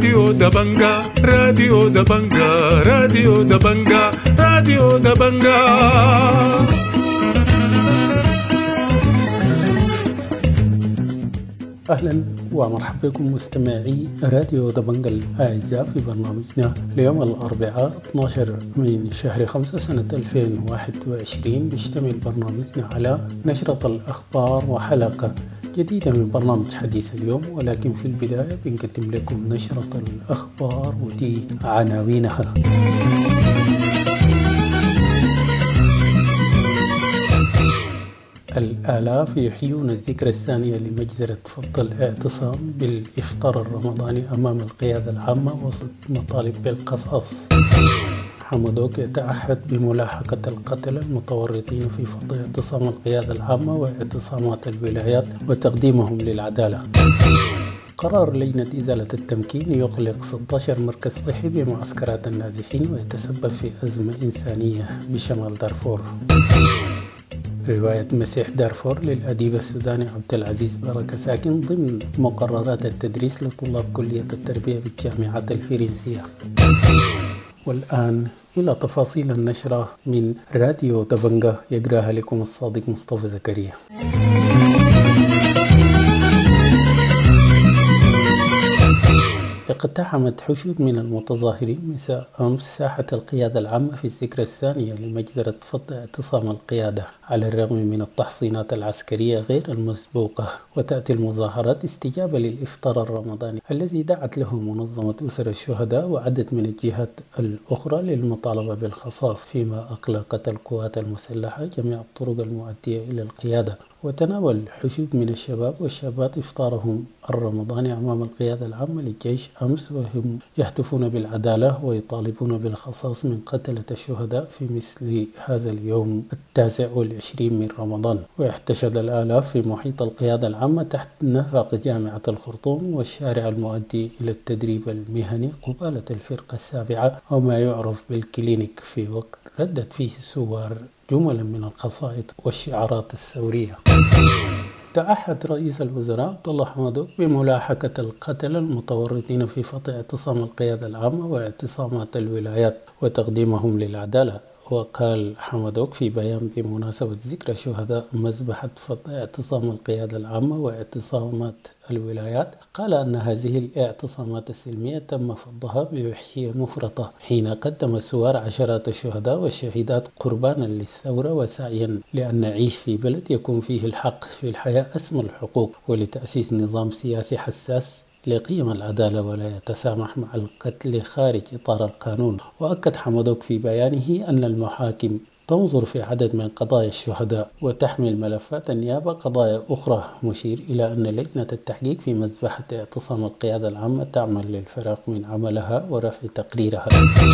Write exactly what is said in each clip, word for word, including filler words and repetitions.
راديو دبنجا راديو دبنجا راديو دبنجا راديو دبنجا. أهلا ومرحبا بكم مستمعي راديو دبنجا الأعزاء في برنامجنا اليوم الأربعاء اثني عشر من شهر خمسة سنة ألفين وواحد وعشرين. بيشتمل برنامجنا على نشرة الأخبار وحلقة جديدة من برنامج حديث اليوم، ولكن في البداية بنقدم لكم نشرة الأخبار ودي عناوينها. الآلاف يحيون الذكرى الثانية لمجزرة فض الاعتصام بالإفطار الرمضاني أمام القيادة العامة وسط مطالب بالقصاص. حمدوك يتعهد بملاحقة القتلى المتورطين في فض اعتصام القيادة العامة واعتصامات الولايات وتقديمهم للعدالة. قرار لجنة إزالة التمكين يغلق ستة عشر مركز صحي بمعسكرات النازحين ويتسبب في أزمة إنسانية بشمال دارفور. رواية مسيح دارفور للأديب السوداني عبد العزيز بركة ساكن ضمن مقررات التدريس لطلاب كلية التربية بالجامعات الفرنسية. والآن إلى تفاصيل النشرة من راديو دبنجا، يقرأها لكم الصادق مصطفى زكريا. اقتحمت حشود من المتظاهرين مساء أمس ساحة القيادة العامة في الذكرى الثانية لمجزرة فض اعتصام القيادة على الرغم من التحصينات العسكرية غير المسبوقة. وتأتي المظاهرات استجابة للإفطار الرمضاني الذي دعت له منظمة أسر الشهداء وعدد من الجهات الأخرى للمطالبة بالقصاص، فيما أغلقت القوات المسلحة جميع الطرق المؤدية إلى القيادة. وتناول حشود من الشباب والشابات إفطارهم الرمضاني أمام القيادة العامة للجيش أمس وهم يهتفون بالعدالة ويطالبون بالقصاص من قتلة الشهداء في مثل هذا اليوم التاسع والعشرين من رمضان. واحتشد الآلاف في محيط القيادة العامة تحت نفق جامعة الخرطوم والشارع المؤدي إلى التدريب المهني قبالة الفرقة السابعة أو ما يعرف بالكلينيك، في وقت ردت فيه الثوار جملا من القصائد والشعارات الثورية. تعهد رئيس الوزراء عبد الله حمدوك بملاحقة القتلى المتورطين في فض اعتصام القيادة العامة واعتصامات الولايات وتقديمهم للعدالة. وقال حمدوك في بيان بمناسبة ذكرى شهداء مذبحة فض اعتصام القيادة العامة واعتصامات الولايات، قال أن هذه الاعتصامات السلمية تم فضها بوحشية مفرطة حين قدم الثوار عشرات الشهداء والشهيدات قربانا للثورة وسعيا لأن نعيش في بلد يكون فيه الحق في الحياة أسمى الحقوق، ولتأسيس نظام سياسي حساس لقيم العدالة ولا يتسامح مع القتل خارج إطار القانون. وأكد حمدوك في بيانه أن المحاكم تنظر في عدد من قضايا الشهداء وتحمل ملفات النيابة قضايا أخرى، مشير إلى أن لجنة التحقيق في مذبحة اعتصام القيادة العامة تعمل للفراغ من عملها ورفع تقريرها.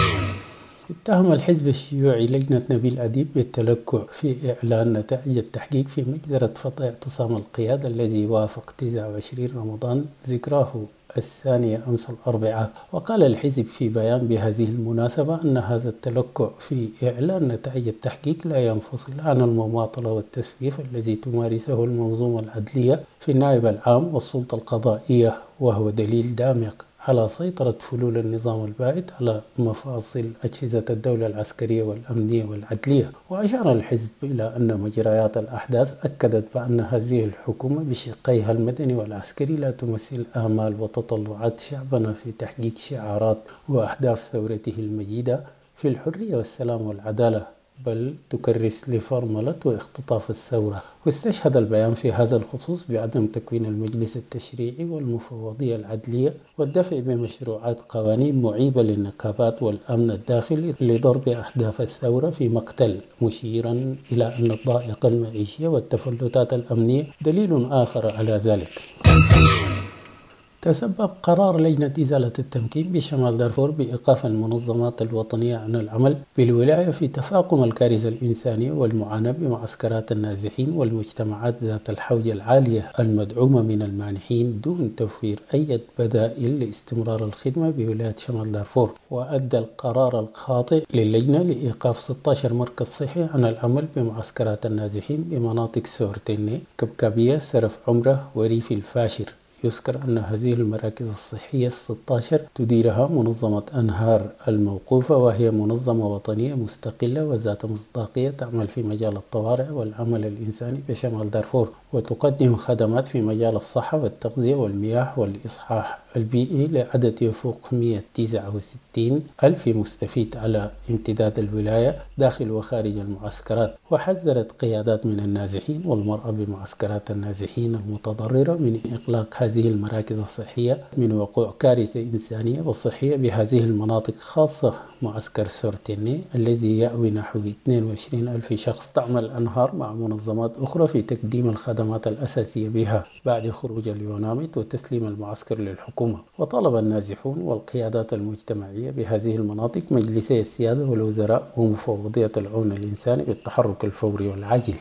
اتهم الحزب الشيوعي لجنة نبيل أديب بالتلكؤ في إعلان نتائج التحقيق في مجزرة فض اعتصام القيادة الذي وافق تسعة وعشرين رمضان ذكراه الثانية أمس الأربعاء. وقال الحزب في بيان بهذه المناسبة أن هذا التلكؤ في إعلان نتائج التحقيق لا ينفصل عن المماطلة والتسويف الذي تمارسه المنظومة العدلية في النائب العام والسلطة القضائية، وهو دليل دامق على سيطرة فلول النظام البائد على مفاصل أجهزة الدولة العسكرية والأمنية والعدلية. وأشار الحزب إلى أن مجريات الأحداث أكدت بأن هذه الحكومة بشقيها المدني والعسكري لا تمثل آمال وتطلعات شعبنا في تحقيق شعارات وأهداف ثورته المجيدة في الحرية والسلام والعدالة، بل تكرس لفرملة واختطاف الثورة. واستشهد البيان في هذا الخصوص بعدم تكوين المجلس التشريعي والمفوضية العدلية والدفع بمشروعات قوانين معيبة للنقابات والأمن الداخلي لضرب أهداف الثورة في مقتل، مشيرا إلى أن الضائقة المعيشية والتفلتات الأمنية دليل آخر على ذلك. تسبب قرار لجنة إزالة التمكين بشمال دارفور بإيقاف المنظمات الوطنية عن العمل بالولاية في تفاقم الكارثة الإنسانية والمعاناة بمعسكرات النازحين والمجتمعات ذات الحوجة العالية المدعومة من المانحين دون توفير أي بدائل لاستمرار الخدمة بولاية شمال دارفور. وأدى القرار الخاطئ للجنة لإيقاف ستة عشر مركز صحي عن العمل بمعسكرات النازحين بمناطق سورتيني، كبكبية، سرف عمرة، وريف الفاشر يذكر أن هذه المراكز الصحية الستة عشر تديرها منظمة أنهار الموقوفة، وهي منظمة وطنية مستقلة وذات مصداقية تعمل في مجال الطوارئ والعمل الإنساني بشمال دارفور، وتقدم خدمات في مجال الصحة والتغذية والمياه والإصحاح البيئي لعدد يفوق مئة وتسعة وستين ألف مستفيد على امتداد الولاية داخل وخارج المعسكرات. وحذرت قيادات من النازحين والمرأة بمعسكرات النازحين المتضررة من إغلاق هذه المراكز الصحية من وقوع كارثة إنسانية وصحية بهذه المناطق، خاصة معسكر سورتيني الذي يأوي نحو اثنين وعشرين ألف شخص. تعمل أنهار مع منظمات أخرى في تقديم الخدمات الأساسية بها بعد خروج اليوناميت وتسليم المعسكر للحكومة. وطلب النازحون والقيادات المجتمعية بهذه المناطق مجلسي السيادة والوزراء ومفوضية العون الإنساني بالتحرك الفوري والعاجل.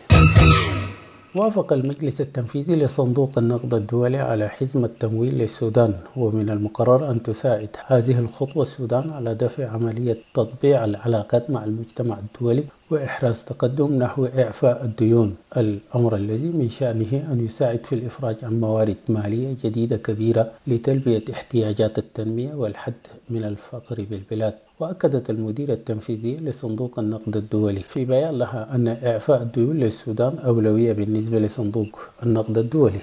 وافق المجلس التنفيذي لصندوق النقد الدولي على حزمة التمويل للسودان، ومن المقرر أن تساعد هذه الخطوة السودان على دفع عملية تطبيع العلاقات مع المجتمع الدولي وإحراز تقدم نحو إعفاء الديون، الأمر الذي من شأنه أن يساعد في الإفراج عن موارد مالية جديدة كبيرة لتلبية احتياجات التنمية والحد من الفقر بالبلاد. وأكدت المديرة التنفيذية لصندوق النقد الدولي في بيان لها أن إعفاء الديون للسودان أولوية بالنسبة لصندوق النقد الدولي.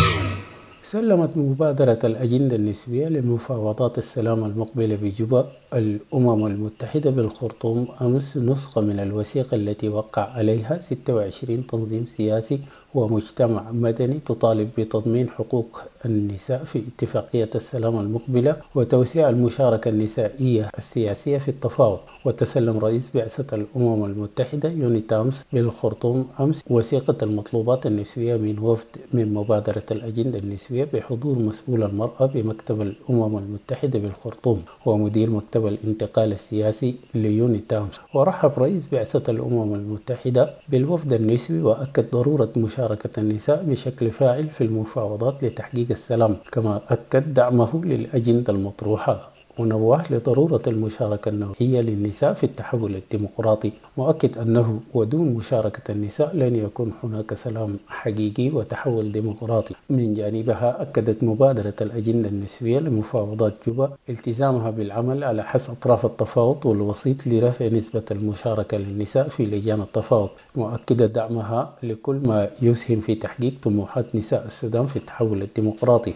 سلمت مبادرة الأجندة النسوية لمفاوضات السلام المقبلة بجوبا الأمم المتحدة بالخرطوم أمس نسخة من الوثيقة التي وقع عليها ستة وعشرين تنظيم سياسي ومجتمع مدني تطالب بتضمين حقوق النساء في اتفاقية السلام المقبلة وتوسيع المشاركة النسائية السياسية في التفاوض. وتسلم رئيس بعثة الأمم المتحدة يونيتامس بالخرطوم أمس وثيقة المطلوبات النسوية من وفد من مبادرة الأجندة النسوية بحضور مسؤول المرأة بمكتب الأمم المتحدة بالخرطوم ومدير مكتب الانتقال السياسي ليونيتامس. ورحب رئيس بعثة الأمم المتحدة بالوفد النسوي وأكد ضرورة مشاركة النساء بشكل فاعل في المفاوضات لتحقيق السلام، كما أكد دعمه للأجندة المطروحة ونوه لضرورة المشاركة النوعية للنساء في التحول الديمقراطي، مؤكد أنه ودون مشاركة النساء لن يكون هناك سلام حقيقي وتحول ديمقراطي. من جانبها أكدت مبادرة الأجندة النسوية لمفاوضات جوبا التزامها بالعمل على حث أطراف التفاوض والوسيط لرفع نسبة المشاركة للنساء في لجان التفاوض، مؤكدة دعمها لكل ما يسهم في تحقيق طموحات نساء السودان في التحول الديمقراطي.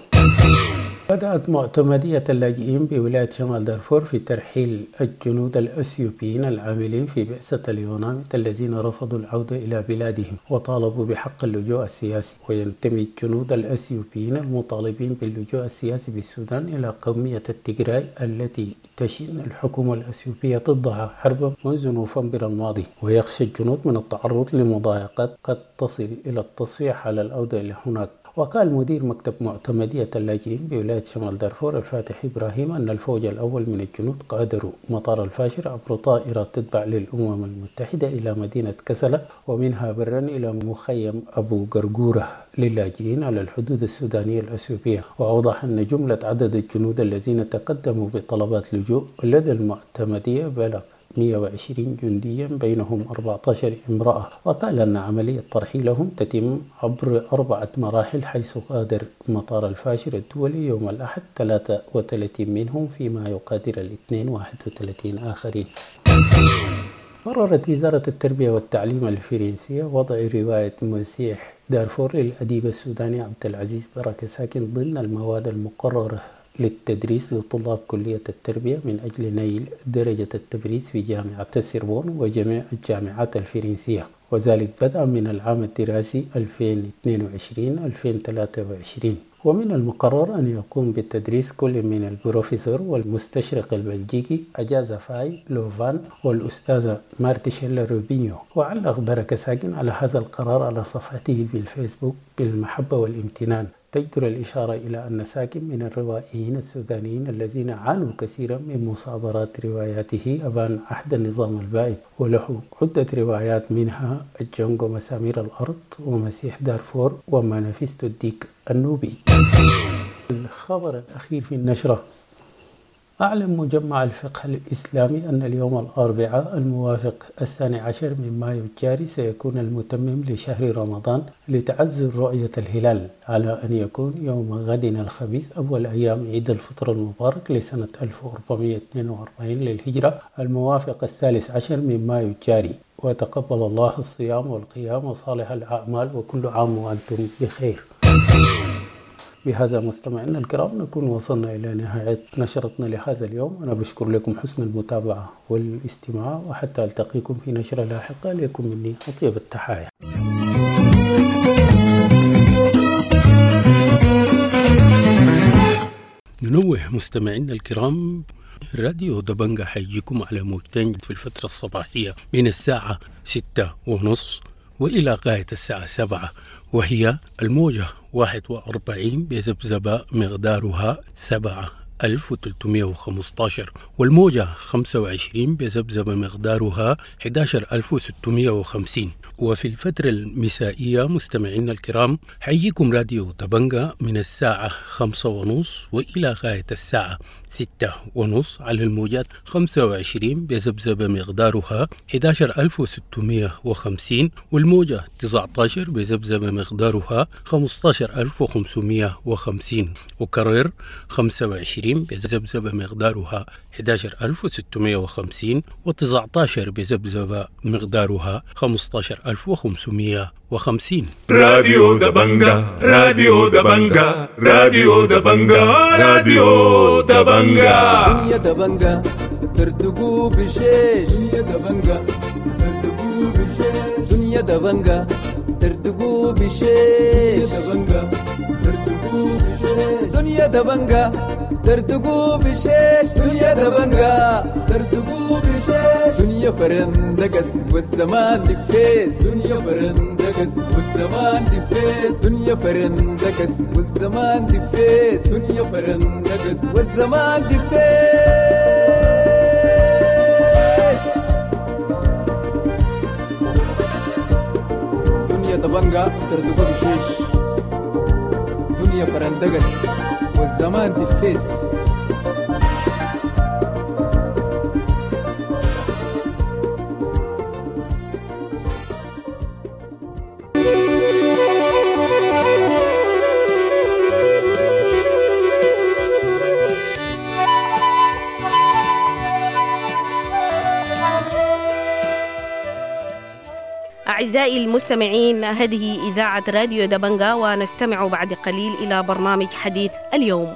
بدأت معتمدية اللاجئين بولاية شمال دارفور في ترحيل الجنود الأثيوبيين العاملين في بعثة اليوناميت الذين رفضوا العودة إلى بلادهم وطالبوا بحق اللجوء السياسي. وينتمي الجنود الأثيوبيين المطالبين باللجوء السياسي بالسودان إلى قومية التيغراي التي تشن الحكومة الأثيوبية ضدها حربا منذ نوفمبر الماضي، ويخشى الجنود من التعرض لمضايقات قد تصل إلى التصفيح على العودة إلى هناك. وقال مدير مكتب معتمدية اللاجئين بولاية شمال دارفور الفاتح إبراهيم أن الفوج الأول من الجنود غادروا مطار الفاشر عبر طائرة تتبع للأمم المتحدة إلى مدينة كسلة ومنها برا إلى مخيم أبو قرقورة للاجئين على الحدود السودانية الأثيوبية. وأوضح أن جملة عدد الجنود الذين تقدموا بطلبات لجوء لدى المعتمدية بلغ مئة وعشرين جنديا بينهم أربعة عشر امرأة. وقال أن عملية ترحيلهم تتم عبر أربعة مراحل، حيث غادر مطار الفاشر الدولي يوم الأحد ثلاثة وثلاثين منهم، فيما يقادر الاثنين واحد وثلاثين آخرين. قررت وزارة التربية والتعليم الفرنسية وضع رواية مسيح دارفور للأديب السوداني عبد العزيز بركة ساكن ضمن المواد المقررة للتدريس لطلاب كلية التربية من أجل نيل درجة التدريس في جامعة السربون وجميع الجامعات الفرنسية، وذلك بدءا من العام الدراسي ألفين واثنين وعشرين ألفين وثلاثة وعشرين. ومن المقرر أن يقوم بالتدريس كل من البروفيسور والمستشرق البلجيكي أجازا فاي لوفان والأستاذة مارتيشيلا روبينيو. وعلق بركة ساكن على هذا القرار على صفحته في الفيسبوك بالمحبة والامتنان، تجدر الإشارة إلى أن ساكن من الروائيين السودانيين الذين عانوا كثيرا من مصادرات رواياته أبان عهد النظام البائد، وله عدة روايات منها الجونغو مسامير الأرض ومسيح دارفور ومانيفستو الديك النوبي. الخبر الأخير في النشرة: أعلن مجمع الفقه الإسلامي أن اليوم الأربعاء الموافق الثاني عشر من مايو الجاري سيكون المتمم لشهر رمضان لتعزز رؤية الهلال، على أن يكون يوم غد الخميس أول أيام عيد الفطر المبارك لسنة ألف وأربعمائة واثنين وأربعين للهجرة الموافق الثالث عشر من مايو الجاري. وتقبل الله الصيام والقيام وصالح الأعمال، وكل عام وأنتم بخير. بهذا مستمعينا الكرام نكون وصلنا إلى نهاية نشرتنا لهذا اليوم. أنا بشكر لكم حسن المتابعة والاستماع، وحتى ألتقيكم في نشرة لاحقة. لكم مني أطيب التحايا. ننوه مستمعينا الكرام، راديو دبنجة حيجيكم على موجتين في الفترة الصباحية من الساعة ستة ونصف وإلى غاية الساعة سبعة، وهي الموجة واحد وأربعين بذبذبة مقدارها سبعة ألف وثلاثمائة وخمسة عشر، والموجة خمسة وعشرين بذبذبة مقدارها أحد عشر ألف وستمائة وخمسين. وفي الفترة المسائية مستمعينا الكرام حييكم راديو دبنجة من الساعة خمسة ونصف وإلى غاية الساعة ستة ونصف على الموجات خمسة وعشرين بذبذبة مقدارها أحد عشر ألف وستمائة وخمسين، والموجة تسعة عشر بذبذبة مقدارها خمسة عشر ألف وخمسمائة وخمسين، وكرر خمسة وعشرين بذبذبة مقدارها أحد عشر ألف وستمائة وخمسين، وتسعة عشر بذبذبة مقدارها خمسة عشر ألف وخمسمائة وخمسين. راديو دبنجة راديو دبنجة راديو دبنجة راديو دبنجة دنيا دبنجة ترتقو بشيش دنيا دبنجة ترتقو بشيش دنيا دبنجة ترتقو بشيش دبنجة ترتقو بشيش دنيا دبنجة ترتقو بشيش دنيا دبنجة ترتقو بشيش دنيا فرندقس والزمان دفيس دنيا فرندقس والزمان دفيس دنيا فرندقس والزمان دفيس دنيا فرندقس والزمان دفيس دنيا دبنجة ترتقو بشيش دنيا فرندقس والزمان دفيس. أعزائي المستمعين، هذه إذاعة راديو دبنجة، ونستمع بعد قليل إلى برنامج حديث اليوم.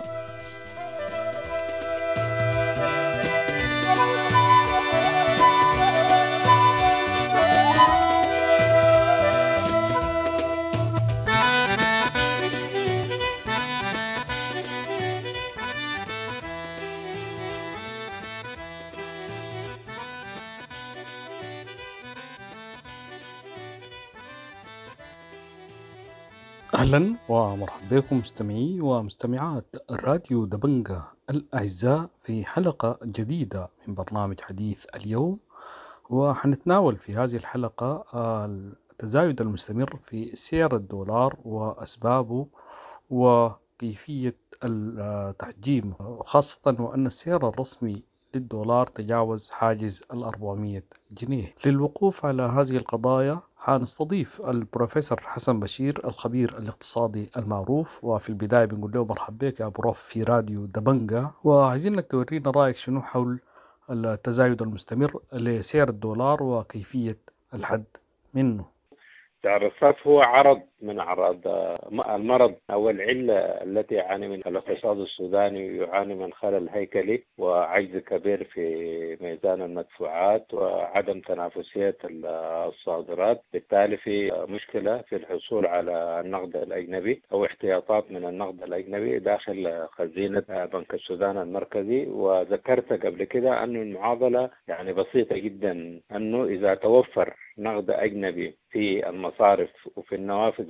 أهلا ومرحبا بكم مستمعي ومستمعات راديو دبنجة الأعزاء في حلقة جديدة من برنامج حديث اليوم. وحنتناول في هذه الحلقة التزايد المستمر في سعر الدولار وأسبابه وكيفية التحجيم، خاصة وأن السعر الرسمي للدولار تجاوز حاجز الأربعمائة جنيه. للوقوف على هذه القضايا حنستضيف البروفيسور حسن بشير الخبير الاقتصادي المعروف. وفي البداية بنقول له مرحبا بك يا بروف في راديو دبنجة، وعايزينك تورينا رأيك شنو حول التزايد المستمر لسعر الدولار وكيفية الحد منه. سعر الصرف هو عرض من أعراض المرض أو العلة التي يعاني من الاقتصاد السوداني، يعاني من خلل هيكلي وعجز كبير في ميزان المدفوعات وعدم تنافسية الصادرات، بالتالي في مشكلة في الحصول على النقد الأجنبي أو احتياطات من النقد الأجنبي داخل خزينة بنك السودان المركزي. وذكرت قبل كده أن المعادلة يعني بسيطة جدا، أنه إذا توفر نقد أجنبي في المصارف وفي النوافذ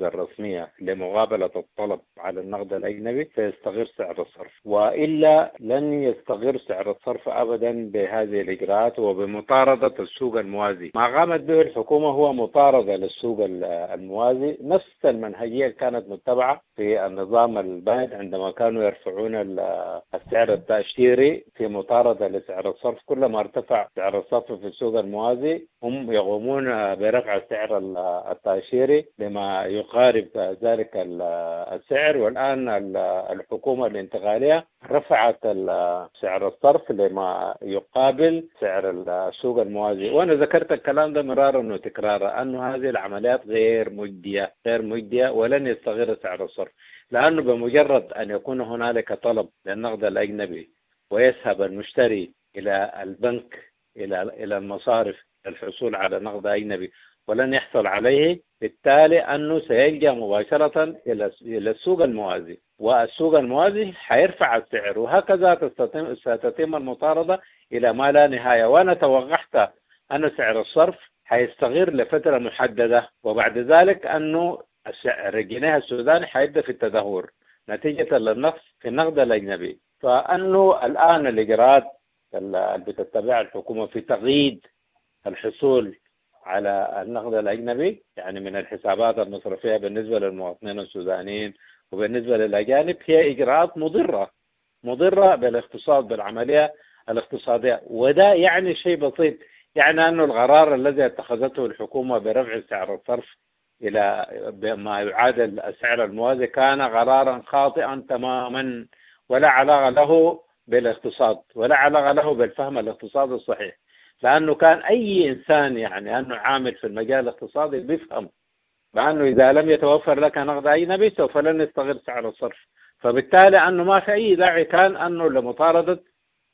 الموازة الرسمية لمقابلة الطلب على النقد الأجنبي سيستغر سعر الصرف، وإلا لن يستغر سعر الصرف أبدا بهذه الإجراءات وبمطاردة السوق الموازي. ما قامت به الحكومة هو مطاردة للسوق الموازي، نفس المنهجية كانت متبعة في النظام البائد عندما كانوا يرفعون السعر التأشيري في مطاردة لسعر الصرف. كلما ارتفع سعر الصرف في السوق الموازي هم يقومون برفع سعر التأشيري لما يقارب ذلك السعر. والآن الحكومة الانتقالية رفعت سعر الصرف لما يقابل سعر السوق الموازي. وأنا ذكرت الكلام ده مرارا وتكرارا أنه هذه العمليات غير مجدية غير مجدية ولن يستغر سعر الصرف، لأنه بمجرد أن يكون هنالك طلب للنقد الأجنبي ويذهب المشتري إلى البنك إلى إلى المصارف للحصول على نقد أجنبي ولن يحصل عليه، بالتالي أنه سيلجأ مباشرة إلى السوق الموازي، والسوق الموازي حيرفع السعر، وهكذا تستتم ستتم المطاردة إلى ما لا نهاية. وأنا توقعت أن سعر الصرف حيستغر لفترة محددة، وبعد ذلك أنه السعر الجنيه السوداني حيبدأ في التدهور نتيجة للنقص في النقد الأجنبي. فأنه الآن الإجراءات اللي بتتبعها الحكومة في تقييد الحصول على النقد الأجنبي يعني من الحسابات المصرفية بالنسبة للمواطنين السودانيين وبالنسبة للأجانب هي إجراءات مضرة مضرة بالاقتصاد بالعملية الاقتصادية. وده يعني شيء بسيط، يعني أنه القرار الذي اتخذته الحكومة برفع سعر الصرف إلى ما يعادل السعر الموازي كان قرارا خاطئا تماما، ولا علاقة له بالاقتصاد ولا علاقة له بالفهم الاقتصادي الصحيح. لأنه كان أي إنسان يعني أنه عامل في المجال الاقتصادي بيفهم بأنه إذا لم يتوفر لك نقد أجنبي سوف لن يستغل سعر الصرف، فبالتالي أنه ما في أي داعي كان أنه لمطاردة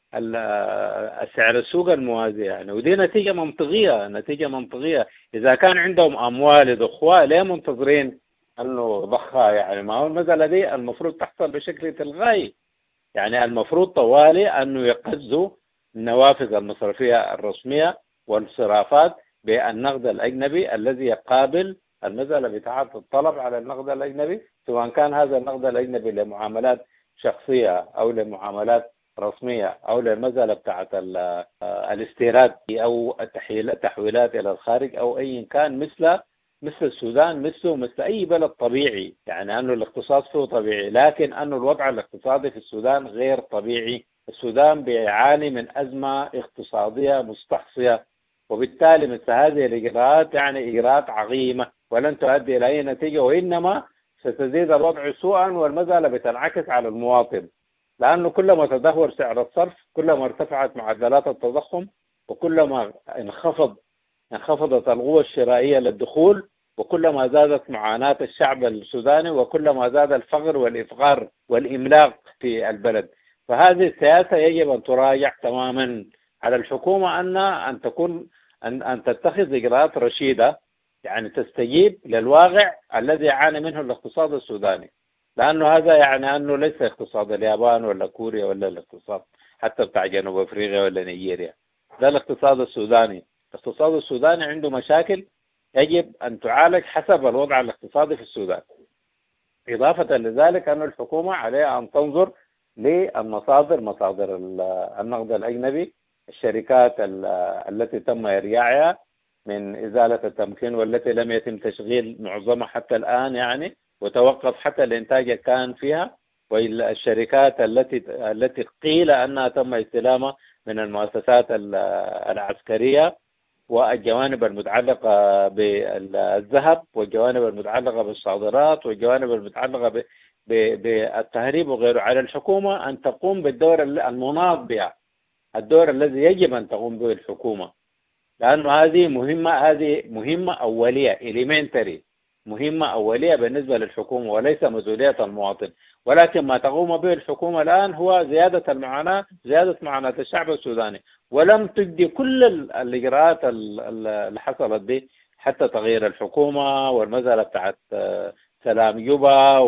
السعر السوق الموازي يعني. ودي نتيجة منطقية نتيجة منطقية إذا كان عندهم أموال يضخوها ليه منتظرين أنه ضخها يعني؟ ما هو المسألة دي المفروض تحصل بشكل تلغائي، يعني المفروض طوالي أنه يقزوا النوافذ المصرفية الرسمية والصرافات بالنقد الأجنبي الذي يقابل المسألة بتاعة الطلب على النقد الأجنبي، سواء كان هذا النقد الأجنبي لمعاملات شخصية أو لمعاملات رسمية أو للمسألة بتاعة الاستيراد أو التحويلات إلى الخارج أو أي كان مثل مثل السودان مثله مثل أي بلد طبيعي، يعني أنه الاقتصاد فيه طبيعي، لكن أنه الوضع الاقتصادي في السودان غير طبيعي. السودان بيعاني من أزمة اقتصادية مستحصية، وبالتالي مثل هذه الإجراءات يعني إجراءات عقيمة ولن تؤدي إلى أي نتيجة، وإنما ستزيد الوضع سوءا والمسألة بتنعكس على المواطن، لأنه كلما تدهور سعر الصرف كلما ارتفعت معدلات التضخم وكلما انخفض انخفضت القوة الشرائية للدخول وكلما زادت معاناة الشعب السوداني وكلما زاد الفقر والإفقار والإملاق في البلد. فهذه السياسة يجب أن تراجع تماما على الحكومة أن أن تكون أن أن تتخذ إجراءات رشيدة يعني تستجيب للواقع الذي يعاني منه الاقتصاد السوداني، لأنه هذا يعني أنه ليس اقتصاد اليابان ولا كوريا ولا الاقتصاد حتى بتاع جنوب أفريقيا ولا نيجيريا، ده الاقتصاد السوداني. الاقتصاد السوداني عنده مشاكل يجب أن تعالج حسب الوضع الاقتصادي في السودان. إضافة لذلك أن الحكومة عليها أن تنظر للمصادر مصادر النقد الأجنبي، الشركات التي تم إرجاعها من إزالة التمكين والتي لم يتم تشغيل معظمها حتى الآن يعني وتوقف حتى الإنتاج كان فيها، والشركات التي التي قيل أنها تم استلامها من المؤسسات العسكرية، والجوانب المتعلقة بالذهب والجوانب المتعلقة بالصادرات والجوانب المتعلقة بالتهريب وغيره. على الحكومة أن تقوم بالدور المناط بها، الدور الذي يجب أن تقوم به الحكومة، لأنه هذه مهمة هذه مهمة أولية إليمنتري مهمة أولية بالنسبة للحكومة وليس مسؤولية المواطن. ولكن ما تقوم به الحكومة الآن هو زيادة المعاناة زيادة معاناة الشعب السوداني، ولم تجدي كل الإجراءات اللي حصلت دي حتى تغيير الحكومة والمسألة بتاعت سلام جوبا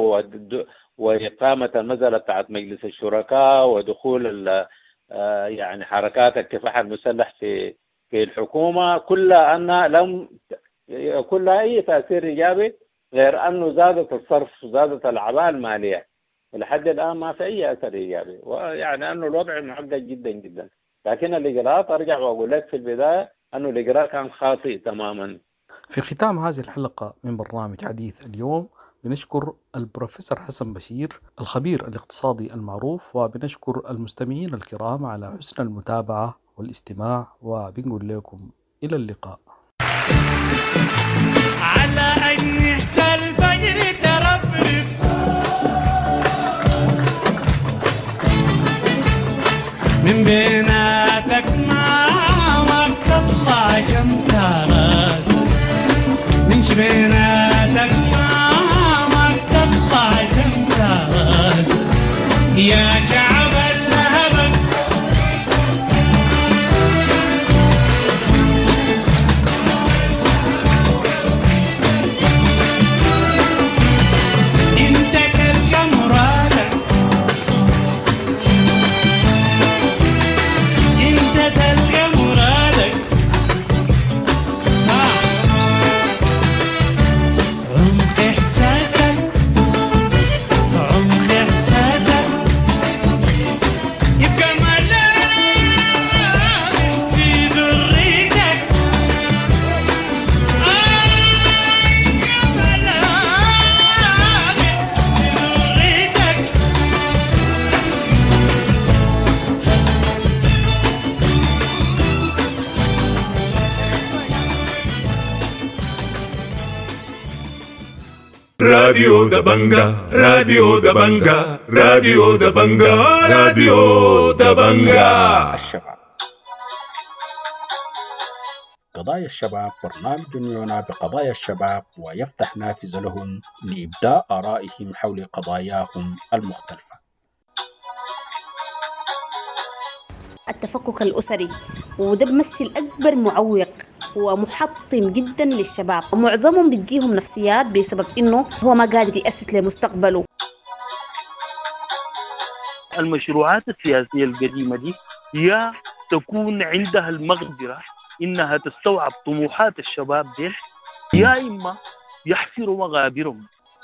وإقامة المسألة بتاعت مجلس الشركاء ودخول يعني حركات الكفاح المسلح في في الحكومة، كلها أنها لم كلها أي تأثير إيجابي غير أنه زادت الصرف وزادت الأعباء المالية، لحد الآن ما في أي أثر إيجابي، ويعني أنه الوضع معقد جدا جدا. لكن الإجراءات أرجع وأقول لك في البداية أنه الإجراء كان خاطئ تماما. في ختام هذه الحلقة من برنامج حديث اليوم بنشكر البروفيسور حسن بشير الخبير الاقتصادي المعروف، وبنشكر المستمعين الكرام على حسن المتابعة والاستماع، وبنقول لكم إلى اللقاء. على أجنحة الفجر ترفرف من بيناتك ما تطلع شمس راسك، من بيناتك ما تطلع شمس راسك يا شعب الهبل. انت تلقى مرادك، انت تلقى مرادك. ها عمق احساسك، عمق احساسك يبقى ملاك في ذريتك. آه يبقى ملاك في ذريتك. راديو دبنجا راديو دبنجا راديو دبنجا راديو دبنجا. الشباب. قضايا الشباب برنامج يعنى بقضايا الشباب ويفتح نافذة لهم لإبداء آرائهم حول قضاياهم المختلفة. التفكك الأسري، وده بيمثل أكبر معوق ومحطم جدا للشباب، ومعظمهم بيجيهم نفسيات بسبب إنه هو ما قادر يأسس لمستقبله. المشروعات السياسية القديمة دي يا تكون عندها المقدرة إنها تستوعب طموحات الشباب دي، يا إما يحفروا مغابرهم.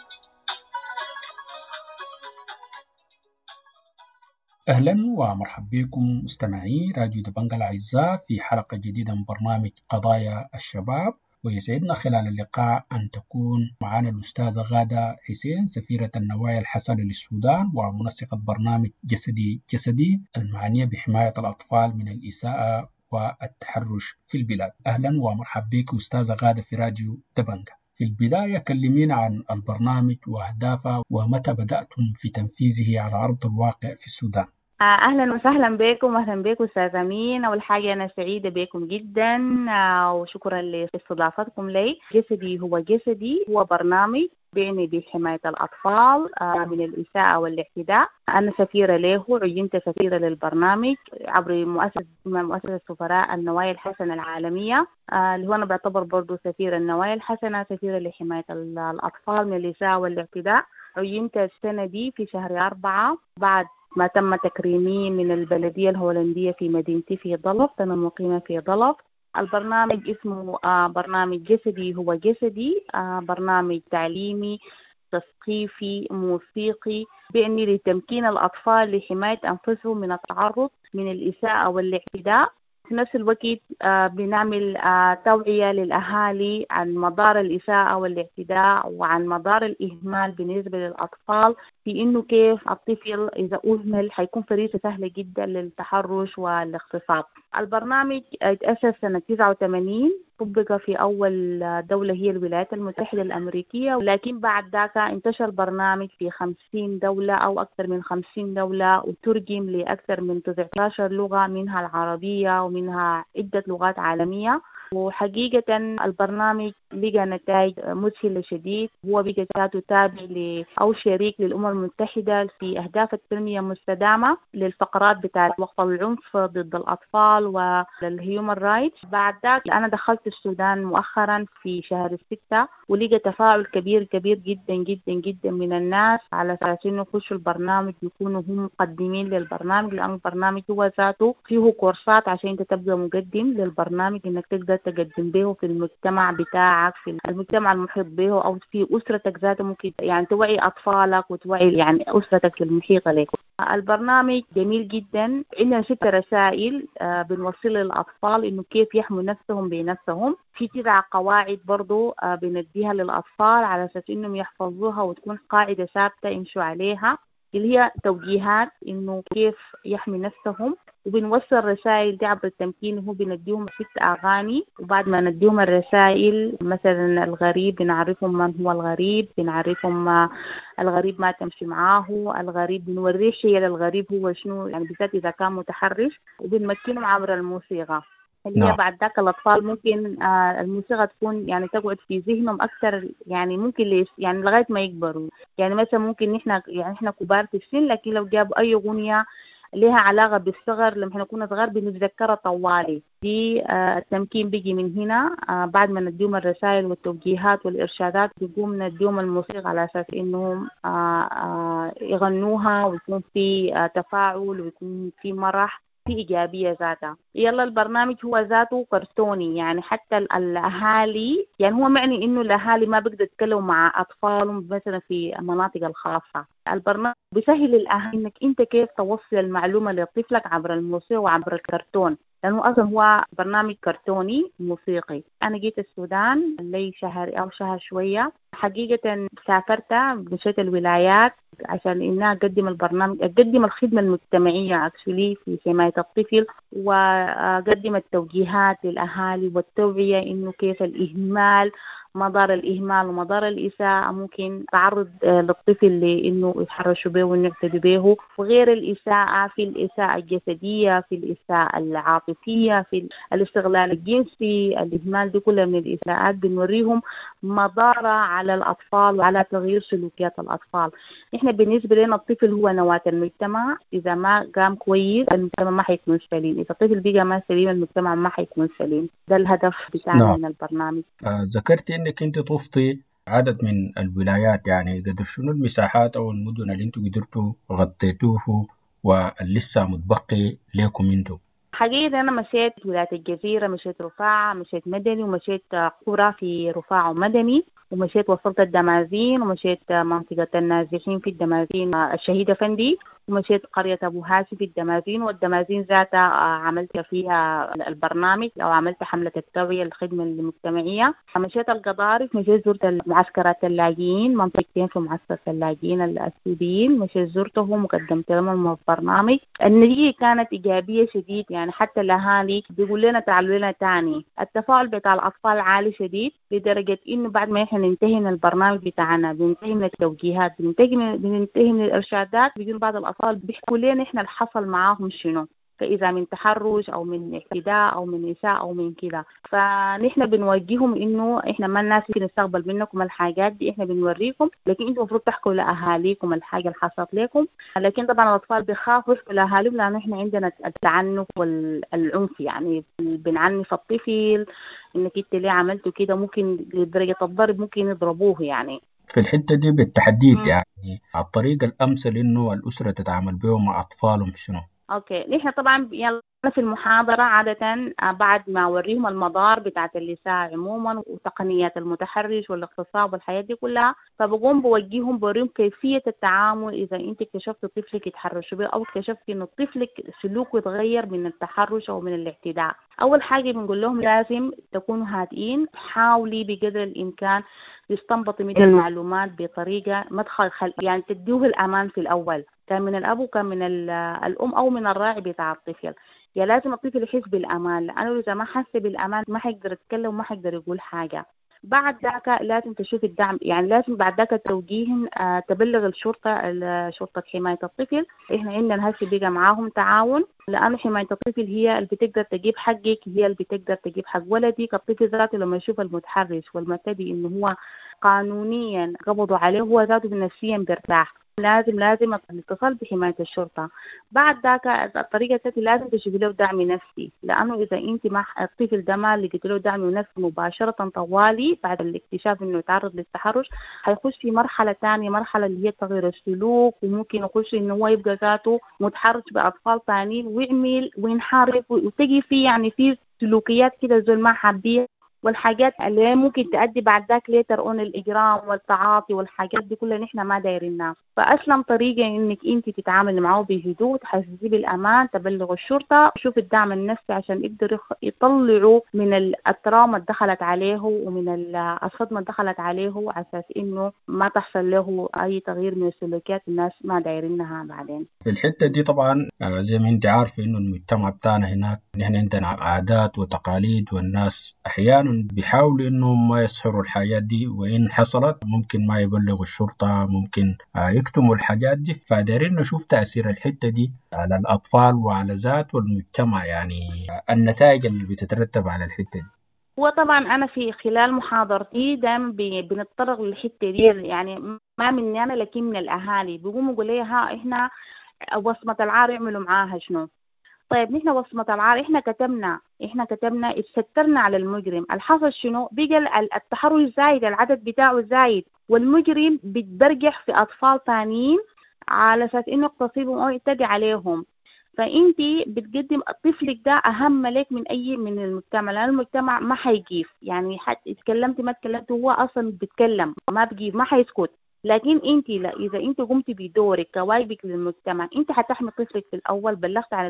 أهلا ومرحبا بكم مستمعي راديو دبنجا الأعزاء في حلقة جديدة من برنامج قضايا الشباب. ويسعدنا خلال اللقاء أن تكون معنا الأستاذة غادة حسين سفيرة النوايا الحسنة للسودان ومنسقة برنامج جسدي جسدي المعنية بحماية الأطفال من الإساءة والتحرش في البلاد. أهلا ومرحبا بك أستاذة غادة في راديو دبنجا. في البداية كلمينا عن البرنامج وأهدافه ومتى بدأتم في تنفيذه على أرض الواقع في السودان. أهلا وسهلا بكم، أهلا بكم أستاذ أمين. أول حاجة أنا سعيدة بكم جدا وشكرا لاستضافتكم لي. جسدي هو جسدي هو برنامج بيعني بحماية الأطفال من الإساءة والاعتداء. أنا سفيرة له، عينت سفيرة للبرنامج عبر مؤسسة مؤسسة سفراء النوايا الحسنة العالمية، اللي هو أنا بعتبر برضو سفيرة النوايا الحسنة، سفيرة لحماية الأطفال من الإساءة والاعتداء. عينت السنة دي في شهر أربعة بعد ما تم تكريمي من البلدية الهولندية في مدينتي في ضلف. أنا مقيمة في ضلف. البرنامج اسمه برنامج جسدي هو جسدي، برنامج تعليمي تثقيفي موسيقي بإني لتمكين الأطفال لحماية أنفسهم من التعرض من الإساءة والاعتداء. في نفس الوقت بنعمل توعية للأهالي عن مضار الإساءة والاعتداء وعن مضار الإهمال بالنسبة للأطفال، في إنه كيف الطفل إذا أهمل حيكون فريسة سهلة جدا للتحرش والاغتصاب. البرنامج تأسس سنة تسعة وثمانين، طبق في أول دولة هي الولايات المتحدة الأمريكية، لكن بعد ذاك انتشر البرنامج في خمسين دولة أو أكثر من خمسين دولة، وترجم لأكثر من تسعة عشر لغة منها العربية ومنها عدة لغات عالمية. وحقيقة البرنامج لقى نتائج مذهلة شديد. هو بقى ذاته تابع أو شريك للأمم المتحدة في أهداف التنمية المستدامة للفقرات بتاعة وقف العنف ضد الأطفال والهيومن رايتس. بعد ذلك أنا دخلت السودان مؤخرا في شهر الستة، ولقى تفاعل كبير كبير جدا جدا جدا من الناس على أساس إنه يخشوا البرنامج يكونوا هم مقدمين للبرنامج، لأن البرنامج هو ذاته فيه كورسات عشان أنت تبقى مقدم للبرنامج إنك تقدر تقدر تقدم به في المجتمع بتاعك، في المجتمع المحيط به، أو في أسرتك ذاته. ممكن يعني توعي أطفالك وتوعي يعني أسرتك المحيطة لك. البرنامج جميل جدا. عندنا ست رسائل بنوصل للأطفال إنه كيف يحموا نفسهم بنفسهم. في تسع قواعد برضو بنديها للأطفال على أساس إنهم يحفظوها وتكون قاعدة ثابتة يمشوا عليها، اللي هي توجيهات إنه كيف يحمي نفسهم. وبنوصل الرسائل دي عبر التمكين. هو بنديهم ست أغاني، وبعد ما نديهم الرسائل مثلا الغريب بنعرفهم من هو الغريب، بنعرفهم ما الغريب ما تمشي معاه، الغريب بنوريه شيء للغريب هو شنو، يعني بالذات إذا كان متحرش. وبنمكنهم عبر الموسيقى اللي هي نعم. بعد ذاك الأطفال ممكن آه الموسيقى تكون يعني تقعد في ذهنهم أكثر، يعني ممكن ليش يعني لغاية ما يكبروا. يعني مثلا ممكن نحن يعني إحنا كبار في السن، لكن لو جابوا أي أغنية لها علاقة بالصغر لما إحنا كنا صغار بنتذكرها طوالي. دي آه التمكين بيجي من هنا. آه بعد ما نديهم الرسائل والتوجيهات والإرشادات بيقوم نديهم الموسيقى على أساس إنهم آه آه يغنوها، ويكون في آه تفاعل، ويكون في مرح، في إيجابية ذاتها. يلا البرنامج هو ذاته كرتوني، يعني حتى الأهالي يعني هو معني إنه الأهالي ما بيقدروا يتكلموا مع أطفالهم مثلا في المناطق الخاصة. البرنامج بيسهل الأهالي إنك أنت كيف توصل المعلومة لطفلك عبر الموسيقى وعبر الكرتون، لأنه أصلا هو برنامج كرتوني موسيقي. أنا جيت السودان لي شهر أو شهر شوية. حقيقة سافرت مشيت الولايات عشان إنها أقدم البرنامج، أقدم الخدمة المجتمعية actually في حماية الطفل، وأقدم التوجيهات للأهالي والتوعية إنه كيف الإهمال، مضار الإهمال ومضار الإساءة ممكن تعرض للطفل لإنه يتحرشوا به وإنه يعتدوا به. وغير الإساءة، في الإساءة الجسدية، في الإساءة العاطفية، في الاستغلال الجنسي، الإهمال، دي كلها من الإساءات بنوريهم مضارة على الأطفال وعلى تغيير سلوكيات الأطفال. إحنا بالنسبة لنا الطفل هو نواة المجتمع. إذا ما قام كويس المجتمع ما حيكون سليم، إذا الطفل بقى ما سليم المجتمع ما حيكون سليم. ده الهدف بتاعنا نعم. من البرنامج. آه ذكرتي إنك أنت طفتي عدد من الولايات، يعني قدر شنو المساحات أو المدن اللي أنتوا قدرتوا غطيتوه واللسه متبقي لكم أنتوا؟ حقيقة أنا مشيت ولاية الجزيرة، مشيت رفاعة، مشيت مدني، ومشيت قرى في رفاعة ومدني، ومشيت وصلت الدمازين، ومشيت منطقة النازحين في الدمازين الشهيد أفندي، ومشيت قرية أبو هاشم في الدمازين. والدمازين ذاتها عملت فيها البرنامج أو عملت حملة التوعية للخدمة المجتمعية. مشيت القضارف، مشيت زرت معسكرات اللاجئين، منطقتين في معسكر اللاجئين السوريين، مشيت زرتهم وقدمت لهم البرنامج. النتيجة كانت إيجابية شديد، يعني حتى الأهالي بيقول لنا تعالوا لنا تاني. التفاعل بتاع الأطفال عالي شديد لدرجة إنه بعد ما إحنا ننتهي من البرنامج بتاعنا، بننتهي من التوجيهات، بننتهي من بننتهي من الإرشادات، بيجون بعض الأطفال بيحكوا لنا إحنا اللي حصل معاهم شنو، فإذا من تحرش أو من اعتداء أو من إساءة أو من كده. فنحن بنوجههم إنه إحنا ما الناس في نستقبل منكم الحاجات دي، إحنا بنوريكم، لكن أنتم المفروض تحكوا لأهاليكم الحاجة اللي حصلت لكم. لكن طبعا الأطفال بيخافوا يحكوا لأهاليهم لأنه إحنا عندنا التعنف والعنف، يعني بنعنف الطفل إنك أنت ليه عملتوا كده، ممكن لدرجة الضرب ممكن يضربوه. يعني في الحتة دي بالتحديد م. يعني الطريقة الأمثل إنه الأسرة تتعامل به مع أطفالهم شنو؟ اوكي، نحن طبعا يلا في المحاضرة عادة بعد ما أوريهم المضار بتاعة الإساءة عموما وتقنيات المتحرش والاغتصاب والحياة دي كلها، فبقوم بوجههم بوريهم كيفية التعامل إذا أنت اكتشفت طفلك يتحرش به أو اكتشفت إنه طفلك سلوكه يتغير من التحرش أو من الاعتداء. أول حاجة بنقول لهم لازم تكونوا هادئين، حاولي بقدر الإمكان تستنبطي من المعلومات بطريقة ما تخل يعني تدوه الأمان في الأول، كان من الأب وكان من الأم أو من الراعي بتاع الطفل. يا لازم الطفل يحس بالأمان، لأنه إذا ما حس بالأمان ما حيقدر يتكلم وما حيقدر يقول حاجة. بعد ذاك لازم تشوف الدعم، يعني لازم بعد ذاك التوجيه آه تبلغ الشرطة شرطة حماية الطفل. إحنا عندنا هسه بقى معاهم تعاون، لأنه حماية الطفل هي اللي بتقدر تجيب حقك، هي اللي بتقدر تجيب حق ولدك. الطفل ذاته لما يشوف المتحرش والمعتدي إنه هو قانونيا قبضوا عليه هو ذاته نفسيا بيرتاح. لازم لازم الاتصال بحماية الشرطة. بعد ذاك الطريقة التي لازم تشوفي له دعم نفسي، لأنه إذا أنت مع الطفل ده ما لقيت له دعم نفسي مباشرة طوالي بعد الاكتشاف إنه يتعرض للتحرش، هيخش في مرحلة تانية، مرحلة اللي هي تغيير السلوك، وممكن يخش إنه هو يبقى ذاته متحرش بأطفال ثانيين ويعمل وينحرف وتجي فيه يعني في سلوكيات كده زول ما حابين، والحاجات اللي ممكن تؤدي بعد ذاك ليتر اون الاجرام والتعاطي والحاجات دي كلها نحن ما دايرينها. فاسلم طريقه انك انت تتعاملي معه بهدوء، تحسسيه بالامان، تبلغوا الشرطه، شوف الدعم النفسي عشان يقدروا يطلعوا من التراما اللي دخلت عليه ومن الصدمه اللي دخلت عليه، على اساس انه ما تحصل له اي تغيير من السلوكيات الناس ما دايرينها بعدين. في الحتة دي طبعا زي ما انت عارفة انه المجتمع بتاعنا هناك نحن عندنا عادات وتقاليد، والناس احيانا بيحاولوا انهم ما يسهروا الحاجات دي، وان حصلت ممكن ما يبلغوا الشرطة، ممكن يكتموا الحاجات دي. فدارين نشوف تأثير الحتة دي على الأطفال وعلى ذات والمجتمع، يعني النتائج اللي بتترتب على الحتة دي. وطبعا انا في خلال محاضرتي دائما بنتطرق للحته دي، يعني ما مني انا لكن من الاهالي بيقوموا يقولوا لي ها احنا وصمه العار يعملوا معاها شنو. طيب نحن وصمه العار احنا كتبنا احنا كتبنا اتسترنا على المجرم، الحصل شنو؟ بقى التحرش زايد، العدد بتاعه زايد، والمجرم بتبرجح في اطفال ثانيين على اساس انه اغتصبهم او يتقي عليهم. فانت بتقدم طفلك ده اهم لك من اي من المجتمع، لان المجتمع ما حيجيف، يعني حتى اتكلمتي ما اتكلمتي هو اصلا بيتكلم ما بيجيف ما حيسكت. لكن انت لا، اذا انت قمتي بدورك كواجبك للمجتمع، انت حتحمي طفلك في الاول، بلغت على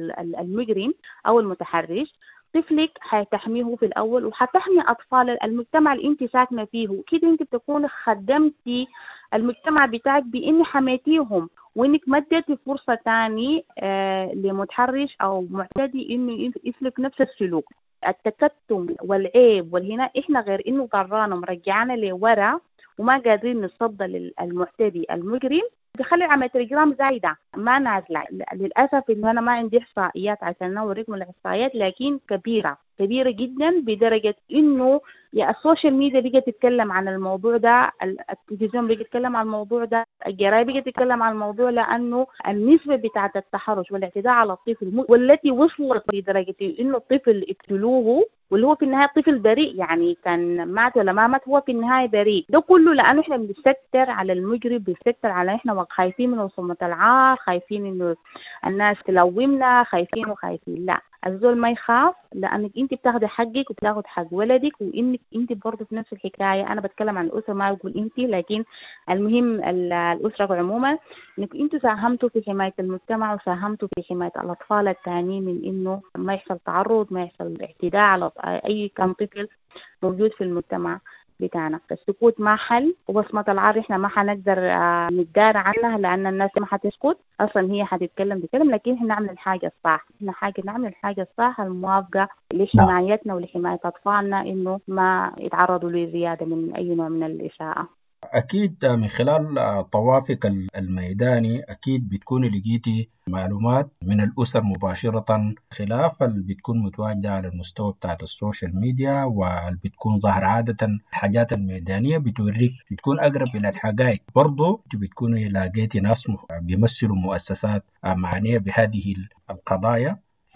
المجرم او المتحرش، طفلك حتحميه في الاول وحتحمي اطفال المجتمع اللي انت ساكنه فيه. كده انت بتكون خدمتي المجتمع بتاعك بان حميتيهم، وانك ما اديتي فرصه تاني آه لمتحرش او معتدي انه يسلك نفس السلوك. التكتم والعيب والهناء احنا غير انه ضرانا مرجعانا لورا وما قادرين نصد للمعتدي المجرم، بيخلي عمليه الاجرام زايده ما نازله. للاسف انه انا ما عندي احصائيات عشان اوريكم الاحصائيات، لكن كبيره كبيره جدا بدرجه انه يا السوشيال ميديا بقت تتكلم عن الموضوع ده، التلفزيون بقى يتكلم عن الموضوع ده، الجرايد بقى تتكلم عن الموضوع، لانه النسبه بتاعه التحرش والاعتداء على الطفل والتي وصلت لدرجه انه الطفل اقتلوه، واللي هو في النهايه طفل بريء، يعني كان مات ولا ما مات هو في النهايه بريء، ده كله لانه احنا بنستكتر على المجرم، بنستكتر على احنا خايفين من وصمه العار، خايفين انه الناس تلومنا، خايفين وخايفين. لا، الزول ما يخاف، لانك انت بتاخدي حقك وبتاخد حق ولدك، وانك انت برضه في نفس الحكايه. انا بتكلم عن الاسره ما اقول انت، لكن المهم الاسره عموما، انك انتوا ساهمتوا في حمايه المجتمع وساهمتوا في حمايه الاطفال الثانيين من انه ما يحصل تعرض، ما يحصل اعتداء على اي كان طفل موجود في المجتمع بتاعنا. السكوت ما حل، وبصمة العار احنا ما حنقدر نتدار عنها، لان الناس ما حتسكت اصلا، هي حتتكلم بكلم، لكن احنا نعمل الحاجه الصح، احنا حاجه نعمل الحاجه الصح الموافقه لحمايتنا ولحمايه اطفالنا انه ما يتعرضوا لزياده من اي نوع من الاساءه. أكيد من خلال طوافك الميداني أكيد بتكوني لقيتي معلومات من الأسر مباشرة، خلاف اللي بتكون متواجدة على المستوى بتاعت السوشيال ميديا، واللي بتكون ظاهر عادة الحاجات الميدانية بتوريك بتكون أقرب إلى الحقائق. برضو بتكوني لقيتي ناس بيمثلوا مؤسسات معنية بهذه القضايا،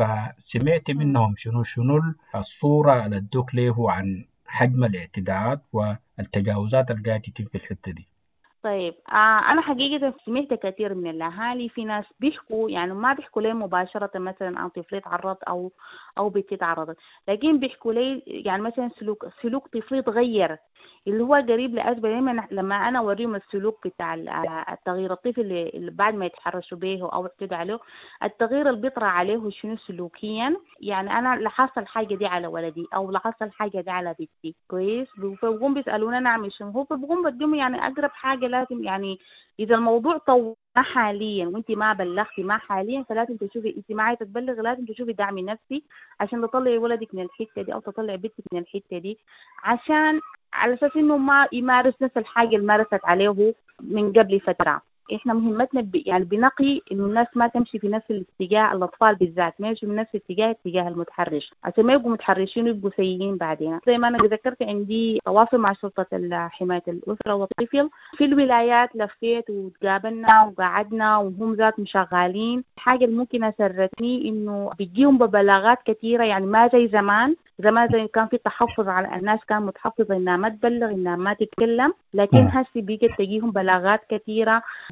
فسمعت منهم شنو شنو الصورة اللي ادوك له عن حجم الاعتداءات والتجاوزات اللي قاعدة تتم في الحتة دي. طيب آه أنا حقيقة سمعت كثير من الأهالي، في ناس بيحكوا يعني ما بيحكوا لي مباشرة مثلا عن طفل تعرض أو أو بنت تعرضت، لكن بيحكوا لي يعني مثلا سلوك سلوك طفل تغير اللي هو قريب لأسباب. دايما لما أنا أوريهم السلوك بتاع التغيير الطفل اللي بعد ما يتحرشوا به أو اعتدوا عليه، التغيير اللي بيطرأ عليه شنو سلوكيا. يعني أنا لاحظت الحاجة دي على ولدي أو لاحظت الحاجة دي على بنتي كويس، فبقوم بيسألونا نعمل شنو، هو بقوم بديهم يعني أقرب حاجة لازم، يعني إذا الموضوع طول ما حاليا وانت ما بلغتي ما حاليا، فلازم تشوفي انت معي تتبلغ، لازم تشوفي دعم نفسي عشان تطلعي ولدك من الحته دي او تطلعي بنتك من الحته دي، عشان على اساس انه ما يمارس نفس الحاجه اللي مارست عليه من قبل فتره. احنا مهمتنا ب... يعني بنقي انه الناس ما تمشي في نفس الاتجاه، الاطفال بالذات ما يمشوا في نفس الاتجاه اتجاه المتحرش، عشان ما يبقوا متحرشين ويبقوا سيئين بعدين. زي ما انا ذكرت عندي تواصل مع شرطه حمايه الاسره والطفل في الولايات، لفيت وتقابلنا وقعدنا وهم ذات مشغالين. الحاجه اللي ممكن اسرتني انه بيجيهم ببلاغات كثيره، يعني ما زي زمان. زمان زي كان في تحفظ على الناس، كان متحفظه انها ما تبلغ انها ما تتكلم، لكن هسه بقت تجيهم بلاغات كثيره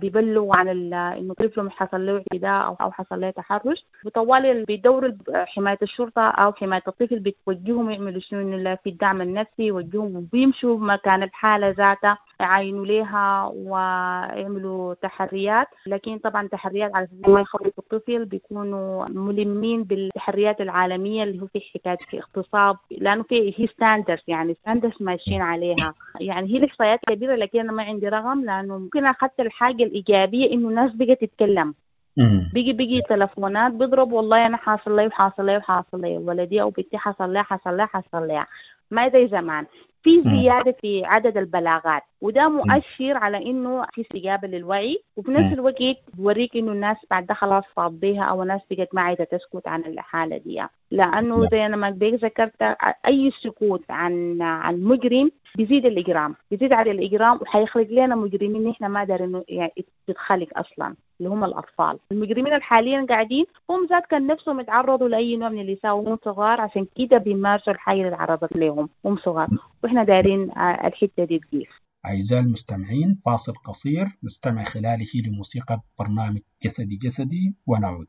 بيبلغوا عن انه طفلهم حصل له اعتداء او او حصل له تحرش، بطوال بيدوروا حمايه الشرطه او حمايه الطفل، بتوجههم يعملوا شنو في الدعم النفسي، يوجههم وبيمشوا مكان الحاله ذاتها يعاينوا لها ويعملوا تحريات. لكن طبعا تحريات على اساس ما يخوفوا الطفل، بيكونوا ملمين بالتحريات العالميه اللي هو في حكايه في اغتصاب، لانه في هي ستاندرز يعني ستاندرز ماشيين عليها. يعني هي الاحصائيات كبيره لكن انا ما عندي رقم، لانه ممكن اخذت الحاجه الايجابيه انه الناس بقت تتكلم. بيجي بيجي تلفونات بيضرب والله انا حاصل لي وحاصل لي وحاصل لي ولدي او بنتي حصل لها حصل لها حصل لها. ما زي زمان في زيادة في عدد البلاغات، وده مؤشر على إنه في استجابة للوعي، وفي نفس الوقت بوريك إنه الناس بعد ده خلاص صاب بيها أو الناس بقت ما عايزة تسكت عن الحالة دي، لأنه زي أنا ما بيك ذكرت أي سكوت عن عن مجرم بيزيد الإجرام، بيزيد على الإجرام وحيخلق لنا مجرمين إحنا ما دارين يعني تتخلق أصلا، اللي هم الأطفال. المجرمين الحاليين قاعدين هم ذات كان نفسهم يتعرضوا لأي نوع من الإساءة وهم صغار، عشان كده بيمارسوا الحاجة اللي تعرضت لهم هم صغار، وإحنا دارين الحتة دي تجيب. أعزائي المستمعين، فاصل قصير نستمع خلاله لموسيقى برنامج جسدي جسدي ونعود.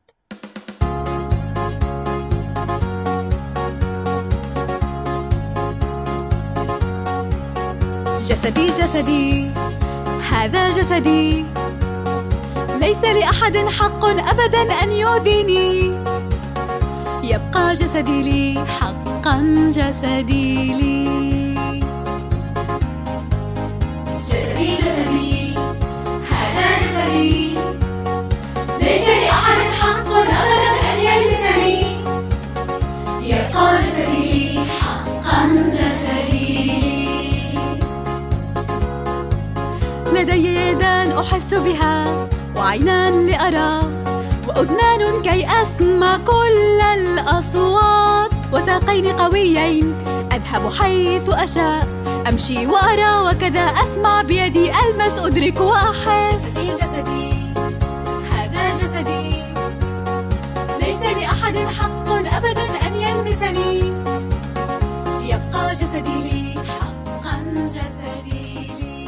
جسدي جسدي هذا جسدي، ليس لأحد حق أبدا أن يؤذيني، يبقى جسدي لي حقا جسدي لي. جسدي جسدي هذا جسدي، ليس لأحد حق أبدا أن يلمسني، يبقى جسدي لي حقا جسدي لي. لدي يدان أحس بها وعينان لأرى وأذنان كي أسمع كل الأصوات وساقين قويين أذهب حيث أشاء، أمشي وأرى وكذا أسمع بيدي ألمس أدرك وأحس. جسدي جسدي هذا جسدي، ليس لأحد حق أبدا أن يلمسني، يبقى جسدي لي حقا جسدي لي.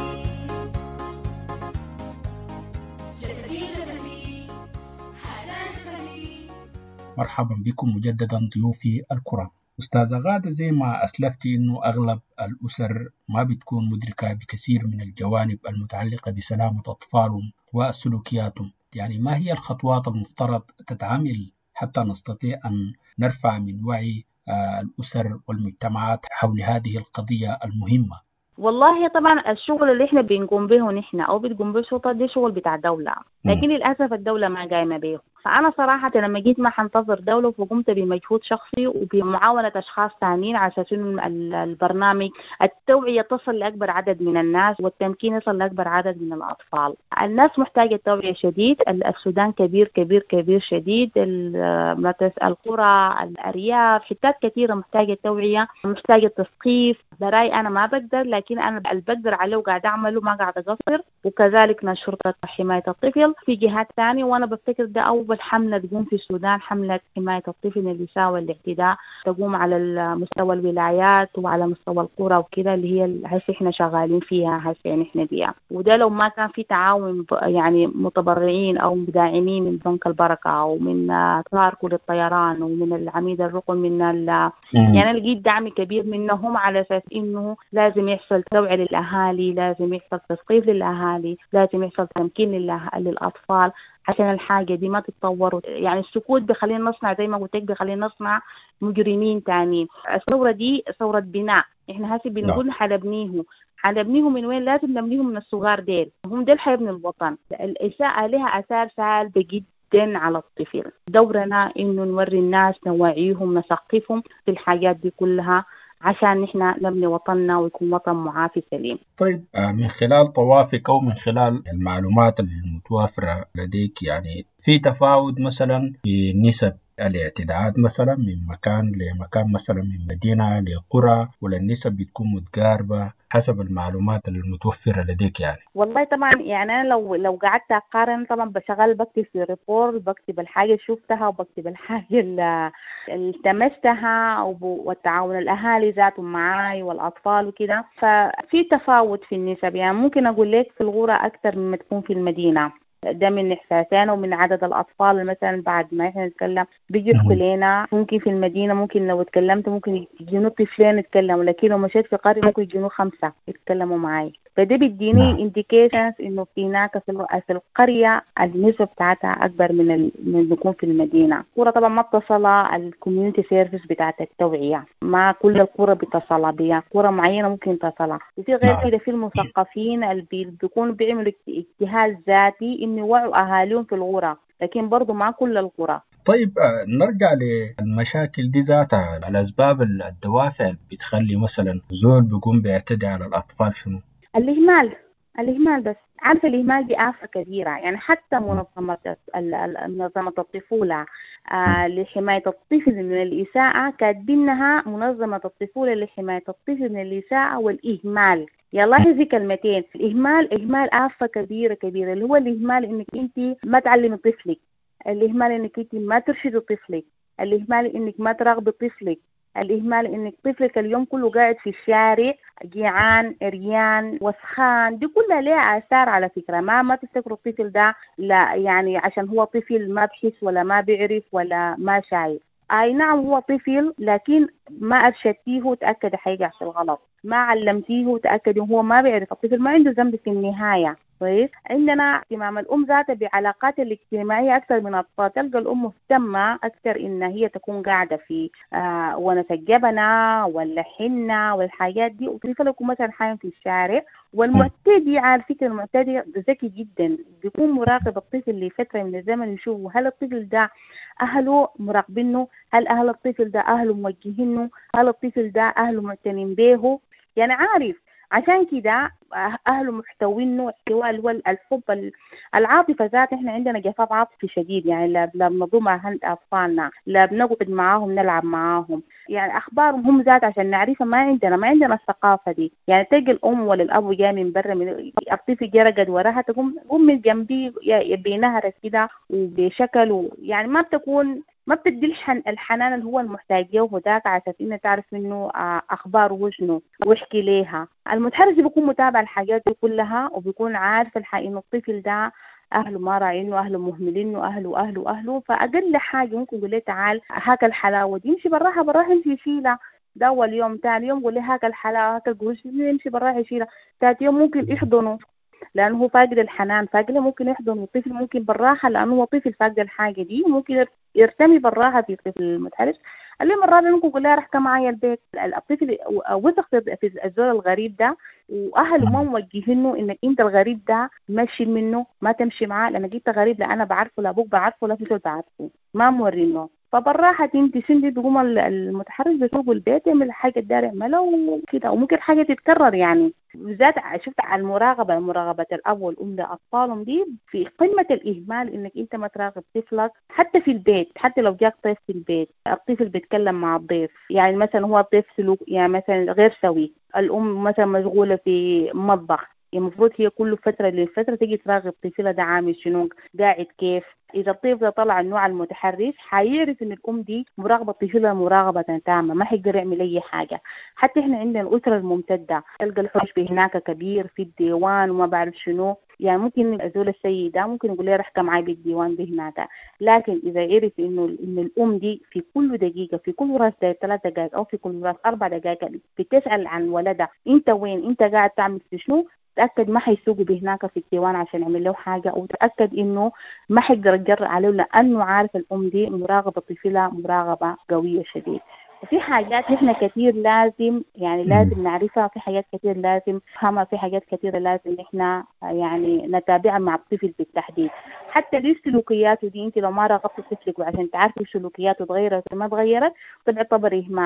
جسدي جسدي هذا جسدي. مرحبا بكم مجددا ضيوفي الكرام. أستاذة غادة، زي ما أسلفتي إنه أغلب الأسر ما بتكون مدركة بكثير من الجوانب المتعلقة بسلامة أطفالهم وسلوكياتهم، يعني ما هي الخطوات المفترض تتعمل حتى نستطيع أن نرفع من وعي الأسر والمجتمعات حول هذه القضية المهمة؟ والله طبعا الشغل اللي احنا بنقوم به نحن او بتقوم به الشرطه دي شغل بتاع دولة، لكن للاسف الدولة ما قايمه به. فانا صراحه لما جيت ما حنتظر دوله، فقمت بمجهود شخصي وبمعاونه اشخاص ثانيين على اساس انه البرنامج التوعيه تصل لاكبر عدد من الناس والتمكين يصل لاكبر عدد من الاطفال. الناس محتاجه توعيه شديد، السودان كبير كبير كبير شديد، القرى الارياف حتات كثيره محتاجه توعيه، محتاجه تثقيف. براي انا ما بقدر، لكن انا اللي بقدر عليه وقاعد اعمله ما قاعد اقصر، وكذلك شرطه حمايه الطفل في جهات ثانيه. وانا بفتكر ده اول حمله تقوم في السودان، حمله حمايه الطفل من الإساءة والاعتداء، تقوم على مستوى الولايات وعلى مستوى القرى وكده، اللي هي هسه احنا شغالين فيها هسه نحن بيها. وده لو ما كان في تعاون يعني متبرعين او مداعمين من بنك البركه او من تاركو للطيران ومن العميد الرقم من يعني لقيت دعم كبير منهم على اساس انه لازم يحصل توعيه للاهالي، لازم يحصل تثقيف للاهالي، لازم يحصل تمكين للاطفال عشان الحاجة دي ما تتطور. يعني السكوت بيخلينا نصنع زي ما قلت لك، بيخلينا نصنع مجرمين تانيين. الثورة دي ثورة بناء، احنا هسي بنقول حنبنيه، حنبنيه من وين؟ لازم نبنيهم من الصغار ديل، هم ديل حيبنوا الوطن. الإساءة لها آثار سلبية جدا على الطفل. دورنا إنه نوري الناس، نوعيهم، نثقفهم في الحاجات دي كلها عشان نحن نبني وطننا ويكون وطن معافي سليم. طيب، من خلال طوافك أو من خلال المعلومات المتوافرة لديك، يعني في تفاوت مثلا في نسب الاعتداءات مثلا من مكان لمكان، مثلا من مدينة لقرى، ولا النسب بتكون متقاربة حسب المعلومات المتوفرة لديك يعني؟ والله طبعا يعني انا لو لو قعدت اقارن طبعا بشغل بكتب في ريبورت، بكتب الحاجه اللي شفتها وبكتب الحاجه اللي اللي التمستها، والتعاون الاهالي ذاتهم معاي والاطفال وكده، ففي تفاوت في النسب. يعني ممكن اقول لك في الغورة اكثر مما تكون في المدينه، ده من إحساسنا ومن عدد الأطفال. مثلا بعد ما إحنا نتكلم بيجي يحكوا لنا، ممكن في المدينة ممكن لو اتكلمت ممكن يجينوا طفلين يتكلموا، لكن لو مشيت في قرية ممكن يجينوا خمسة يتكلموا معي. فده بيديني انديكيشنز إنه في هناك في القرية النسبة بتاعتها أكبر من ال... من يكون في المدينة. القرى طبعا ما اتصلة الكوميونتي سيرفيس بتاعت التوعية، ما كل القرى بتصلها بها، قرى معينة ممكن تصلها. وفي غير كده في المثقفين اللي بيكونوا بيعملوا اجتهاد ذاتي إنه يوعوا أهاليهم في القرى، لكن برضو ما كل القرى. طيب نرجع للمشاكل دي ذاتها، الأسباب الدوافع اللي بتخلي مثلا زول بيقوم بيعتدي على الأطفال شنو؟ الإهمال الإهمال بس. عارفة الإهمال دي آفة كبيرة. يعني حتى منظمة منظمة الطفولة آه لحماية الطفل من الإساءة كاتبينها منظمة الطفولة لحماية الطفل من الإساءة والإهمال. يلا هذي كلمتين. الإهمال إهمال آفة كبيرة كبيرة، اللي هو الإهمال إنك أنت ما تعلمي طفلك، الإهمال إنك أنت ما ترشدي طفلك، الإهمال إنك ما تراقبي طفلك، الإهمال إنك طفلك اليوم كله قاعد في الشارع جيعان عريان وسخان. دي كلها لها آثار على فكرة. ما ما تفتكروا الطفل ده لا يعني عشان هو طفل ما بحس ولا ما بيعرف ولا ما شايف. أي نعم هو طفل، لكن ما أرشدتيه وتأكد حيقع في الغلط، ما علمتيه وتأكد هو ما بيعرف. الطفل ما عنده ذنب في النهاية. كويس. عندنا اهتمام الأم ذاتها بعلاقات الاجتماعية أكثر من الأطفال. تلقى الأم مهتمة أكثر إن هي تكون قاعدة في آه ونس الجبنة ولا حنة والحاجات دي، وطفل يكون مثلا حايم في الشارع. والمعتدي على فكرة المعتدي ذكي جدا، بيكون مراقب الطفل لفترة من الزمن، يشوف هل الطفل ده أهله مراقبينه، هل أهل الطفل ده أهله موجهينه، هل الطفل ده أهله معتنين به، يعني عارف. عشان كده أهله محتوينه احتواء اللي هو الحب العاطفة ذات. إحنا عندنا جفاف عاطفي شديد، يعني لا بنضم عند أطفالنا، لا بنقعد معاهم نلعب معاهم، يعني أخبارهم هم ذات عشان نعرفها ما عندنا ما عندنا الثقافة دي. يعني تجي الأم ولا الأب جاي من برا من الطفل جرقد وراها، تقوم قوم من جنبي بينهرس كده وبشكل، يعني ما بتكون ما بتدي الحنان اللي هو المحتاج له ذاك عشان إنه تعرف منه أخباره وشنو ويحكي ليها. المتحرش بيكون متابع الحاجات دي كلها، وبيكون عارف الحقيقة إنه الطفل ده أهله ما راعينه، أهله مهملينه، أهله أهله أهله فأقل حاجة ممكن يقول لي تعال هاك الحلاوة دي، يمشي براها براها يمشي يشيلها. ده أول يوم، تاني يوم يقول لي هاك الحلاوة هاك القروش، يمشي براها يشيلها. تالت يوم ممكن يحضنه لأنه هو فاقد الحنان، فاقد ممكن يحضن الطفل ممكن بالراحة لأنه هو طفل فاقد الحاجة دي، ممكن يرتمي بالراحة في الطفل المتحرش. اليوم الرابع ممكن يقول لها رح معايا البيت. الطفل وثق في الزول الغريب ده، وأهله ما موجهينه إنك أنت الغريب ده ماشي منه ما تمشي معاه، لأنك أنت غريب، لا أنا بعرفه لا أبوك بعرفه لا فيك بعرفه، ما مورينه. فبالراحة انت سندي تقوم المتحرش بيسوق البيت يعمل حاجة دار يعملها وكده، وممكن حاجة تتكرر. يعني بالذات شفت على المراقبة مراقبة الأب والأم لأطفالهم دي في قمة الإهمال، إنك أنت ما تراقب طفلك حتى في البيت. حتى لو جاك ضيف في البيت، الطفل بيتكلم مع الضيف، يعني مثلا هو الضيف سلوك يعني مثلا غير سوي، الأم مثلا مشغولة في مطبخ، المفروض هي كل فترة لفترة تيجي تراقب طفلها ده عامل شنو قاعد كيف. إذا الطفل ده طلع النوع المتحرش حيعرف إن الأم دي مراقبة طفلها مراقبة تامة، ما حيقدر يعمل أي حاجة. حتى إحنا عندنا الأسرة الممتدة، تلقى الحوش هناك كبير في الديوان وما بعرف شنو، يعني ممكن أزول السيدة ممكن يقول لي رح معي بالديوان بهناك، لكن إذا عرف إنه إن الأم دي في كل دقيقة في كل راس ثلاث دقائق أو في كل راس أربع دقائق بتسأل عن ولدها أنت وين، أنت قاعد تعمل في شنو، تأكد ما حيسوقوا بهناك في الديوان عشان يعمل له حاجة، أو تأكد إنه ما حيقدر يجرأ عليه لأنه عارف الأم دي مراقبة طفلها مراقبة قوية شديد. وفي حاجات نحن كثير لازم يعني لازم نعرفها، في حاجات كثير لازم نفهمها، في حاجات كثيرة لازم نحن يعني نتابعها مع الطفل بالتحديد. حتى دي سلوكياته دي، أنت لو ما راقبت طفلك وعشان تعرفي سلوكياته تغيرت ولا ما تغيرت تعتبر إهمال.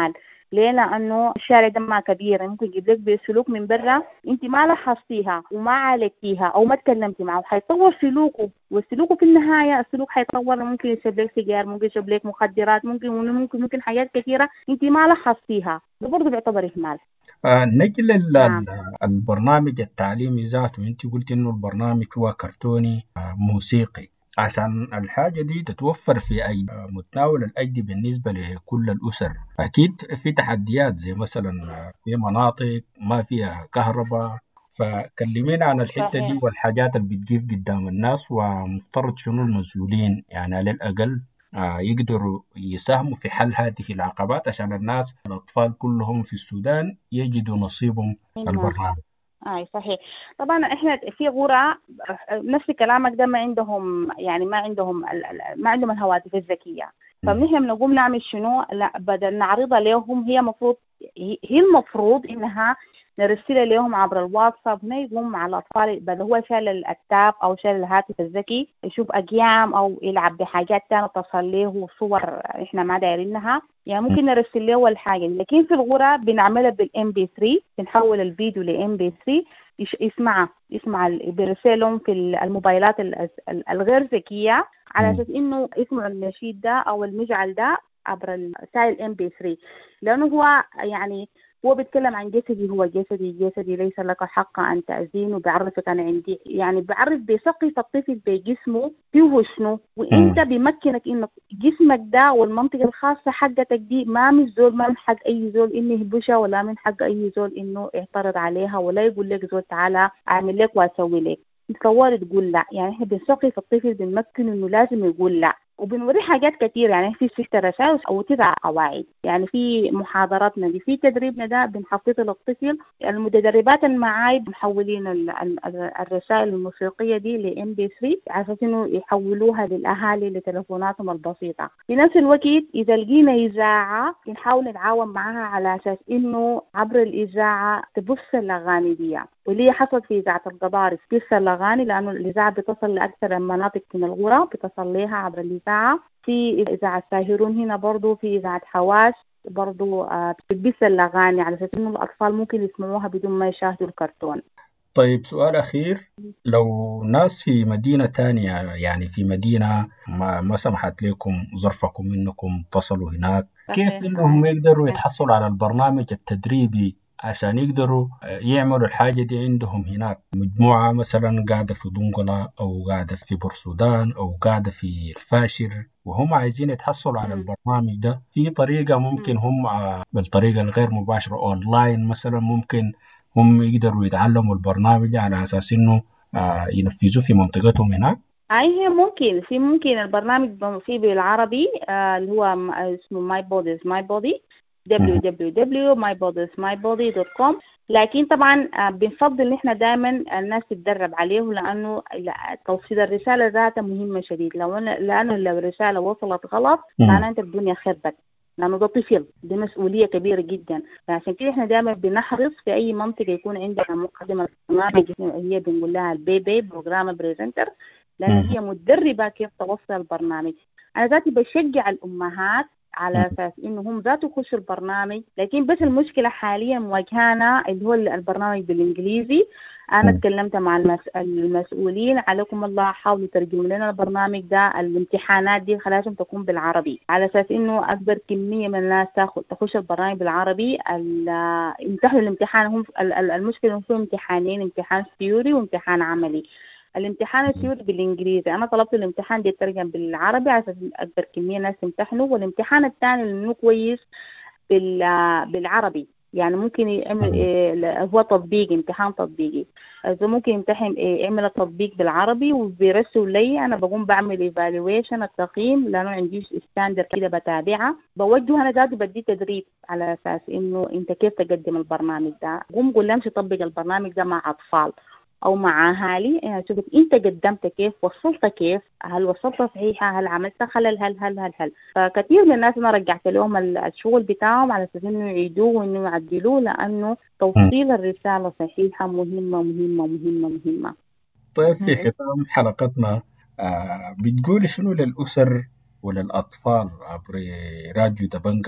ليه؟ لأنه الشارع ده ما كبير، ممكن يجيب لك بسلوك من برا أنت ما لاحظتيها وما عالجتيها أو ما تكلمتي معه، حيتطور سلوكه، والسلوك في النهاية السلوك حيتطور، ممكن يشرب لك سيجار، ممكن يشرب لك مخدرات، ممكن ممكن ممكن حاجات كثيرة أنت ما لاحظتيها، ده برضه بيعتبر إهمال. آه، نجي لل- نعم. البرنامج التعليمي ذاته. انت قلت انه البرنامج هو كرتوني آه، موسيقي. عشان الحاجة دي تتوفر في أي آه، متناول الأيدي بالنسبة لكل الأسر، أكيد في تحديات، زي مثلا آه، في مناطق ما فيها كهرباء. فكلمينا عن الحتة دي صحيح. والحاجات اللي بتجيب قدام الناس، ومفترض شنو المسؤولين يعني على الأقل آه، يقدروا يساهموا في حل هذه العقبات عشان الناس الأطفال كلهم في السودان يجدوا نصيبهم في منها. البرنامج. اي صحيح. طبعا احنا في غرة نفس كلامك ده ما عندهم، يعني ما عندهم ال- ال- ما عندهم الهواتف الذكية، فنحن بنقوم نعمل شنو؟ لا، بدل نعرضها لهم، هي مفروض هي المفروض انها نرسلها لهم عبر الواتساب، هنا يقوم مع الاطفال بدل هو شال التاب او شال الهاتف الذكي يشوف اقيام او يلعب بحاجات تانية تصل له صور احنا ما دايرينها، يعني ممكن نرسل له الحاجه دي. لكن في الغرة بنعملها بالام بي ثلاثة، بنحول الفيديو لام بي ثلاثة يسمعها يسمع بيرسلهم في الموبايلات ال- ال- الغير ذكيه، على اساس انه يسمعوا النشيد ده او المجعل ده عبر وسائل ام بي ثلاثة، لانه هو يعني هو بيتكلم عن جسدي، هو جسدي جسدي ليس لك حق ان تأذينه، بيعرفك انا عندي، يعني بيعرف بيثقف الطفل بجسمه فيه شنو، وانت بيمكنك انك جسمك ده والمنطقه الخاصه حقتك دي ما من زول، ما من حق اي زول انه يهبشها، ولا من حق اي زول انه يعترض عليها، ولا يقول لك زول تعالى اعمل لك واسوي لك. تصور تقول لا، يعني احنا بنثقف الطفل، بنمكن انه لازم يقول لا، وبنوريه حاجات كتير، يعني في ست رسائل او تسع قواعد، يعني في محاضراتنا دي في تدريبنا ده بنحفظه للطفل، المتدربات اللي معاي محولين ال- ال- الرسائل الموسيقيه دي لام بي ثلاثة على اساس انه يحولوها للاهالي لتلفوناتهم البسيطه. في نفس الوقت اذا لقينا اذاعه بنحاول نتعاون معها على اساس انه عبر الاذاعه تبث الاغاني دي، واللي حصلت في إذاعة القبارس بث الأغاني، لأنه الإذاعة بتصل لأكثر المناطق من الغرة، بتصل لها عبر الإذاعة. في إذاعة ساهرون هنا برضو، في إذاعة حواش برضو آه، بتبث الأغاني على أساس إنه الأطفال ممكن يسمعوها بدون ما يشاهدوا الكرتون. طيب، سؤال أخير. لو ناس في مدينة تانية، يعني في مدينة ما, ما سمحت لكم ظرفكم إنكم تصلوا هناك، كيف إنهم يقدروا يتحصلوا على البرنامج التدريبي عشان يقدروا يعملوا الحاجة دي عندهم هناك؟ مجموعة مثلا قاعدة في دنقلة أو قاعدة في بورسودان أو قاعدة في الفاشر، وهم عايزين يتحصلوا على البرنامج ده، في طريقة ممكن هم آه، بالطريقة الغير مباشرة أونلاين مثلا، ممكن هم يقدروا يتعلموا البرنامج على أساس إنه آه، ينفذوه في منطقتهم هناك؟ أي هي ممكن، في ممكن البرنامج فيه بالعربي آه، اللي هو م- اسمه My Body is My Body، دبليو دبليو دبليو دوت ماي بودي از ماي بودي دوت كوم. لكن طبعا آه، بنفضل ان احنا دائما الناس تتدرب عليه، لانه لا- توصيل الرساله ذاتها مهمه شديد، لو أنا- لانه لو الرساله وصلت غلط معناها انت الدنيا خربت، لانه ده طفل، دي مسؤوليه كبيره جدا. فعشان كده احنا دائما بنحرص في اي منطقه يكون عندنا مقدمه برنامج هي بنقول لها البيبي بروجرام بريزنتر، لان هي متدربه كيف توصل البرنامج. انا ذاتي بشجع الامهات على اساس انه هم ذاته يخشوا البرنامج، لكن بس المشكله حاليا مواجهانا اللي هو البرنامج بالانجليزي. انا تكلمت مع المس... المسؤولين، عليكم الله حاولوا ترجموا لنا البرنامج ده، الامتحانات دي خلاشهم تكون بالعربي، على اساس انه اكبر كميه من الناس تاخذ تخش البرنامج بالعربي. ال... امتحنوا الامتحان هم ال- ال- المشكله انه في امتحانين، امتحان ثيوري وامتحان عملي. الامتحان الثيوري بالانجليزي، انا طلبت الامتحان دي يترجم بالعربي على اساس اكبر كميه ناس يمتحنوا، والامتحان الثاني اللي كويس بال- بالعربي، يعني ممكن يعمل إيه، هو تطبيق، امتحان تطبيقي، اذا ممكن يمتحن إيه، يعمل التطبيق بالعربي وبيرسل لي، انا بقوم بعمل ايفالويشن التقييم، لانه عندي ستاندر كده بتابعها، بوجه انا ذاتي بدي تدريب على اساس انه انت كيف تقدم البرنامج ده. قوم قول لهم طبق البرنامج ده مع اطفال او مع اهالي، يعني شوف انت قدمت كيف، وصلت كيف، هل وصلت صحيحه، هل عملت خلل، هل هل هل هل فكثير من الناس انا رجعت لهم الشغل بتاعهم على اساس انه يعيدوه وانه يعدلوه، لانه توصيل الرساله صحيحه مهمه مهمه مهمه مهمه. طيب، في ختام حلقتنا آه بتقول شنو للأسر وللأطفال عبر راديو دبنجا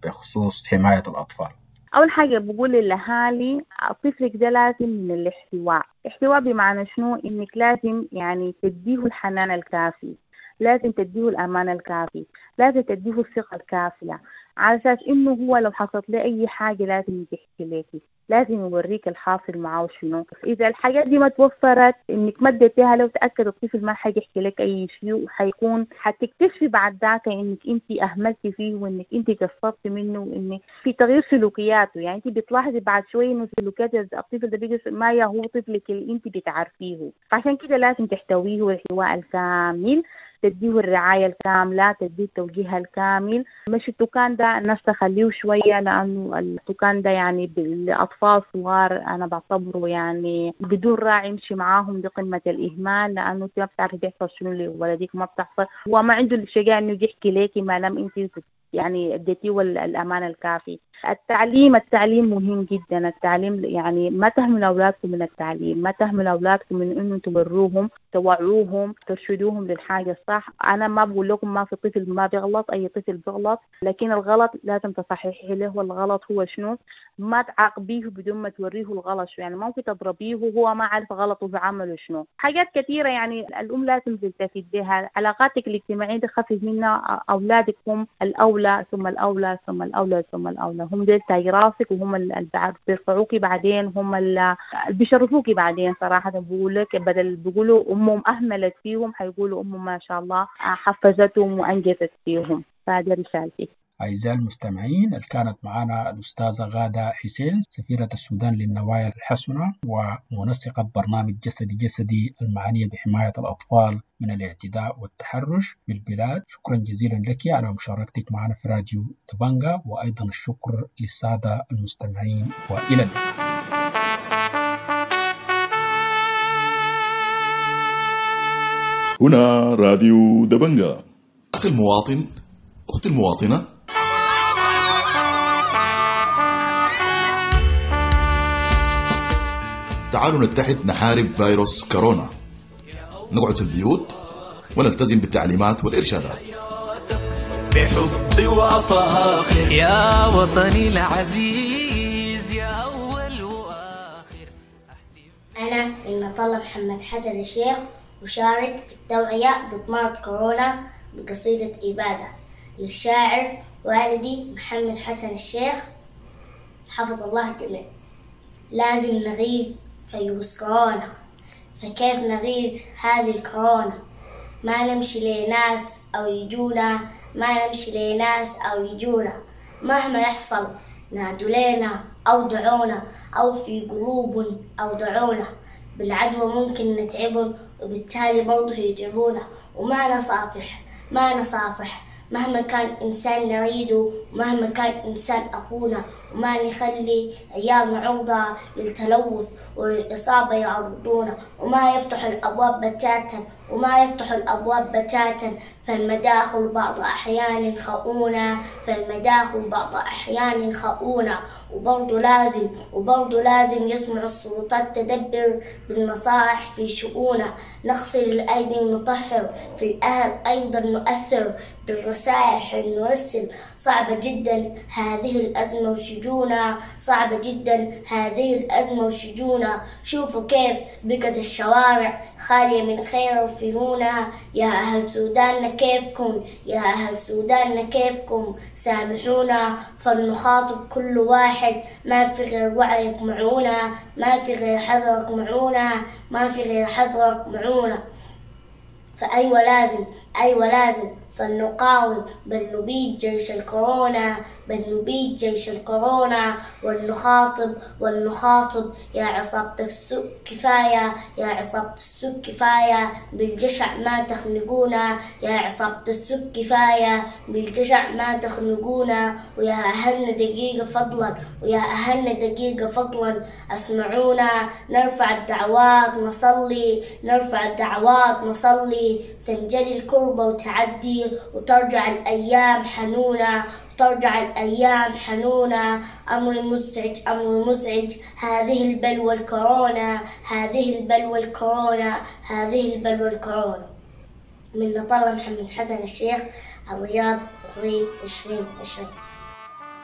بخصوص حماية الأطفال؟ أول حاجة بقول للأهالي طفلك ده لازم من الاحتواء. احتواء بمعنى شنو؟ إنك لازم يعني تديه الحنان الكافي، لازم تديه الأمان الكافي، لازم تديه الثقة الكافية، على أساس إنه هو لو حصلت له أي حاجة لازم يحكي لك، لازم يوريك الحاصل معه شنو. إذا الحاجات دي ما توفرت إنك ما اديتيها له، تأكد الطفل ما حيحكي لك أي شيء، وحيكون حتكتشفي بعد ذاك إنك أنت أهملتي فيه وإنك أنت قصرتي منه وإنك في تغيير سلوكياته. يعني أنت بتلاحظي بعد شوية إنه سلوكيات الطفل ده بيجي ما هو طفلك اللي أنت بتعرفيه، فعشان كده لازم تحتويه الاحتواء الكامل، تديه الرعاية الكاملة، تديه التوجيه الكامل. مش التوكان ده الناس تخليه شوية، لأنه التوكان ده يعني بالأطفال صغار أنا بعتبره يعني بدون راعي يمشي معاهم دي قمة الإهمال، لأنه ما بتعرفي بيحصل شنو لولدك، ما بتحصل، هو ما عنده الشجاعة إنه يحكي ليكي ما لم أنت يعني اديتيه الأمان الكافي. التعليم التعليم مهم جدا. التعليم يعني ما تهمل أولادكم من التعليم، ما تهمل أولادكم من إنه تبروهم، توعوهم، ترشدوهم للحاجة الصح. أنا ما بقول لكم ما في طفل ما بيغلط، أي طفل بيغلط، لكن الغلط لازم تصححي له. والغلط هو شنو؟ ما تعاقبيه بدون ما توريه الغلط شو. يعني ممكن تضربيه وهو ما عارف غلطه بعمله شنو. حاجات كثيرة يعني الأم لازم تلتفت بها. علاقاتك الاجتماعية تخفف منها أولادك، هم الأولى ثم الأولى ثم الأولى ثم الأولى، هم ديل تاج راسك، وهم اللي بيرفعوكي بعدين، هم اللي بيشرفوكي بعدين. صراحة بقول لك بدل بيقولوا أمهم أهملت فيهم حيقولوا أمهم ما شاء الله حفزتهم وأنجزت فيهم. فهذه رسالتي. أعزائي المستمعين، اللي كانت معنا الأستاذة غادة حسين سفيرة السودان للنوايا الحسنة ومنسقة برنامج جسدي جسدي المعنية بحماية الأطفال من الاعتداء والتحرش بالبلاد. شكرا جزيلا لك على مشاركتك معنا في راديو دبنجة، وأيضا الشكر للسادة المستمعين، وإلى اللقاء. هنا راديو دبنجة. أخي المواطن، أختي المواطنة، تعالوا نتحد نحارب فيروس كورونا. نقعد في البيوت ونلتزم بالتعليمات والإرشادات بحب وفاخر يا وطني العزيز يا أول وآخر. أنا المطلة محمد حسن الشيخ، أشارك في التوعية بمرض كورونا بقصيدة إبادة للشاعر والدي محمد حسن الشيخ حفظ الله الجميع. لازم نغيث فيروس كورونا، فكيف نغيث هذه الكورونا؟ ما نمشي لناس أو يجونا، ما نمشي لناس أو يجونا، مهما يحصل نادوا لنا أو دعونا، أو في قلوب أو دعونا. بالعدوى ممكن نتعبن وبالتالي برضه يتعبونا، وما نصافح ما نصافح مهما كان إنسان نريده، ومهما كان إنسان أخونا، وما نخلي عيالنا عرضة للتلوث وللإصابة يعرضونا، وما يفتح الأبواب بتاتا وما يفتح الأبواب بتاتا فالمداخل بعض أحيان خؤونة فالمداخل بعض أحيان خؤونة. وبرضه لازم وبرضه لازم يسمع السلطات تدبر بالنصائح في شؤونة. نغسل الأيدي ونطهر، في الأهل أيضا نؤثر بالرسائح نرسل. صعبة جدا هذه الأزمة وشجونة، صعبة جدا هذه الأزمة وشجونة. شوفوا كيف بقت الشوارع خالية من خير وفنونة. يا أهل سودان كيفكم، يا أهل سودان كيفكم، سامحونا فلنخاطب كل واحد. ما في غير وعيك معونا، ما في غير حذرك معونا، ما في غير حذرك معونا. فأيوة لازم أيوة لازم فلنقاوم بل نبيد جيش الكورونا، بل نبيد جيش الكورونا. ولنخاطب ولنخاطب يا عصابة السوء كفاية، يا عصابة السوء كفاية، بالجشع ما تخنقونا، يا عصابة السوء كفاية، بالجشع ما تخنقونا. ويا أهلنا دقيقة فضلا، ويا أهلنا دقيقة فضلا اسمعونا. نرفع الدعوات نصلي، نرفع الدعوات نصلي، تنجلي الكربة وتعدي، وترجع الأيام حنونة، ترجع الأيام حنونة. أمر مزعج أمر مزعج هذه البلوى الكورونا، هذه البلوى الكورونا، هذه البلوى الكورونا. من نطلة محمد حسن الشيخ، الرياض، أغري عشرين عشرين.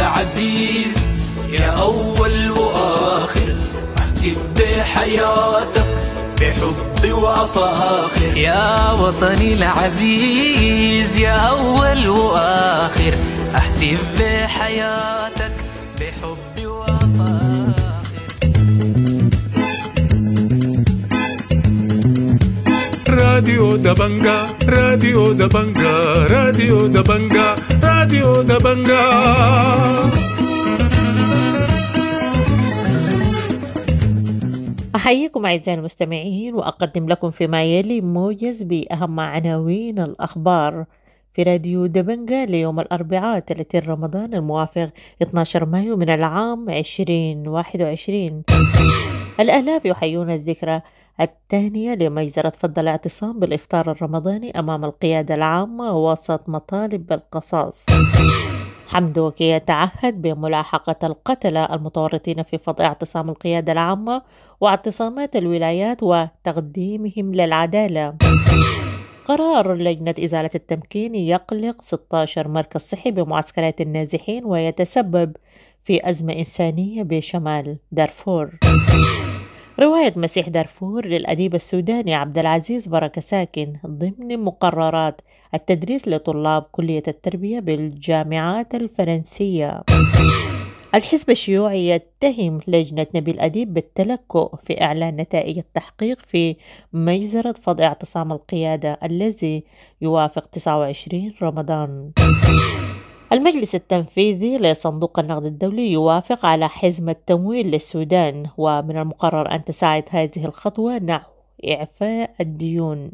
العزيز يا أول وآخر، احتف بحياتك بحب وفاخر. يا وطني العزيز يا أول وآخر، احتف بحياتك بحب وفاخر. راديو دبنجا راديو دبنجا راديو دبنجا راديو دبنجا. أحييكم أعزائي المستمعين وأقدم لكم فيما يلي موجز بأهم عناوين الأخبار في راديو دبنجا ليوم الأربعاء ثلاثين رمضان الموافق اثني عشر مايو من العام عشرين واحد وعشرين. الآلاف يحيون الذكرى الثانية لمجزرة فض الاعتصام بالإفطار الرمضاني أمام القيادة العامة وسط مطالب بالقصاص. حمدوك يتعهد بملاحقة القتلة المتورطين في فض اعتصام القيادة العامة واعتصامات الولايات وتقديمهم للعدالة. قرار لجنة إزالة التمكين يقلق ستة عشر مركز صحي بمعسكرات النازحين ويتسبب في أزمة إنسانية بشمال دارفور. رواية مسيح دارفور للأديب السوداني عبد العزيز بركة ساكن ضمن مقررات التدريس لطلاب كلية التربية بالجامعات الفرنسية. الحزب الشيوعي يتهم لجنة نبيل أديب بالتلكؤ في إعلان نتائج التحقيق في مجزرة فض اعتصام القيادة الذي يوافق تسعة وعشرين رمضان. المجلس التنفيذي لصندوق النقد الدولي يوافق على حزمة تمويل للسودان، ومن المقرر أن تساعد هذه الخطوة نحو إعفاء الديون.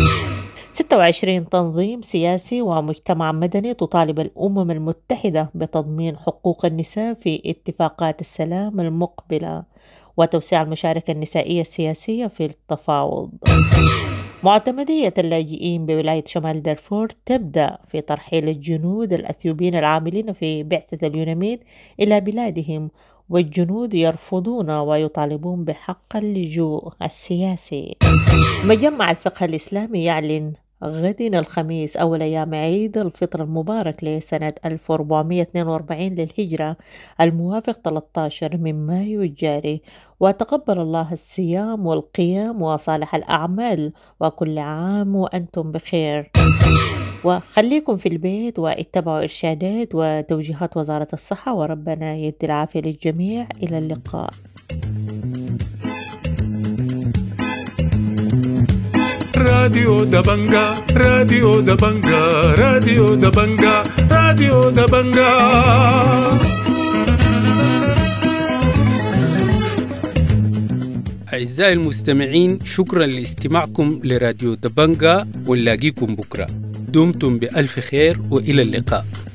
ستة وعشرين تنظيم سياسي ومجتمع مدني تطالب الأمم المتحدة بتضمين حقوق النساء في اتفاقات السلام المقبلة وتوسيع المشاركة النسائية السياسية في التفاوض. معتمدية اللاجئين بولاية شمال دارفور تبدأ في ترحيل الجنود الأثيوبيين العاملين في بعثة اليوناميد إلى بلادهم، والجنود يرفضون ويطالبون بحق اللجوء السياسي. مجمع الفقه الإسلامي يعلن غد الخميس أول أيام عيد الفطر المبارك لسنة ألف وأربعمائة واثنين وأربعين للهجرة الموافق ثلاثة عشر من مايو الجاري، وتقبل الله الصيام والقيام وصالح الأعمال، وكل عام وأنتم بخير. وخليكم في البيت واتبعوا إرشادات وتوجيهات وزارة الصحة، وربنا يدي العافية للجميع. إلى اللقاء. راديو دبنجا راديو دبنجا راديو دبنجا راديو دبنجا. أعزائي المستمعين، شكرا لاستماعكم لراديو دبنجا، ونلاقيكم بكرة. دمتم بألف خير وإلى اللقاء.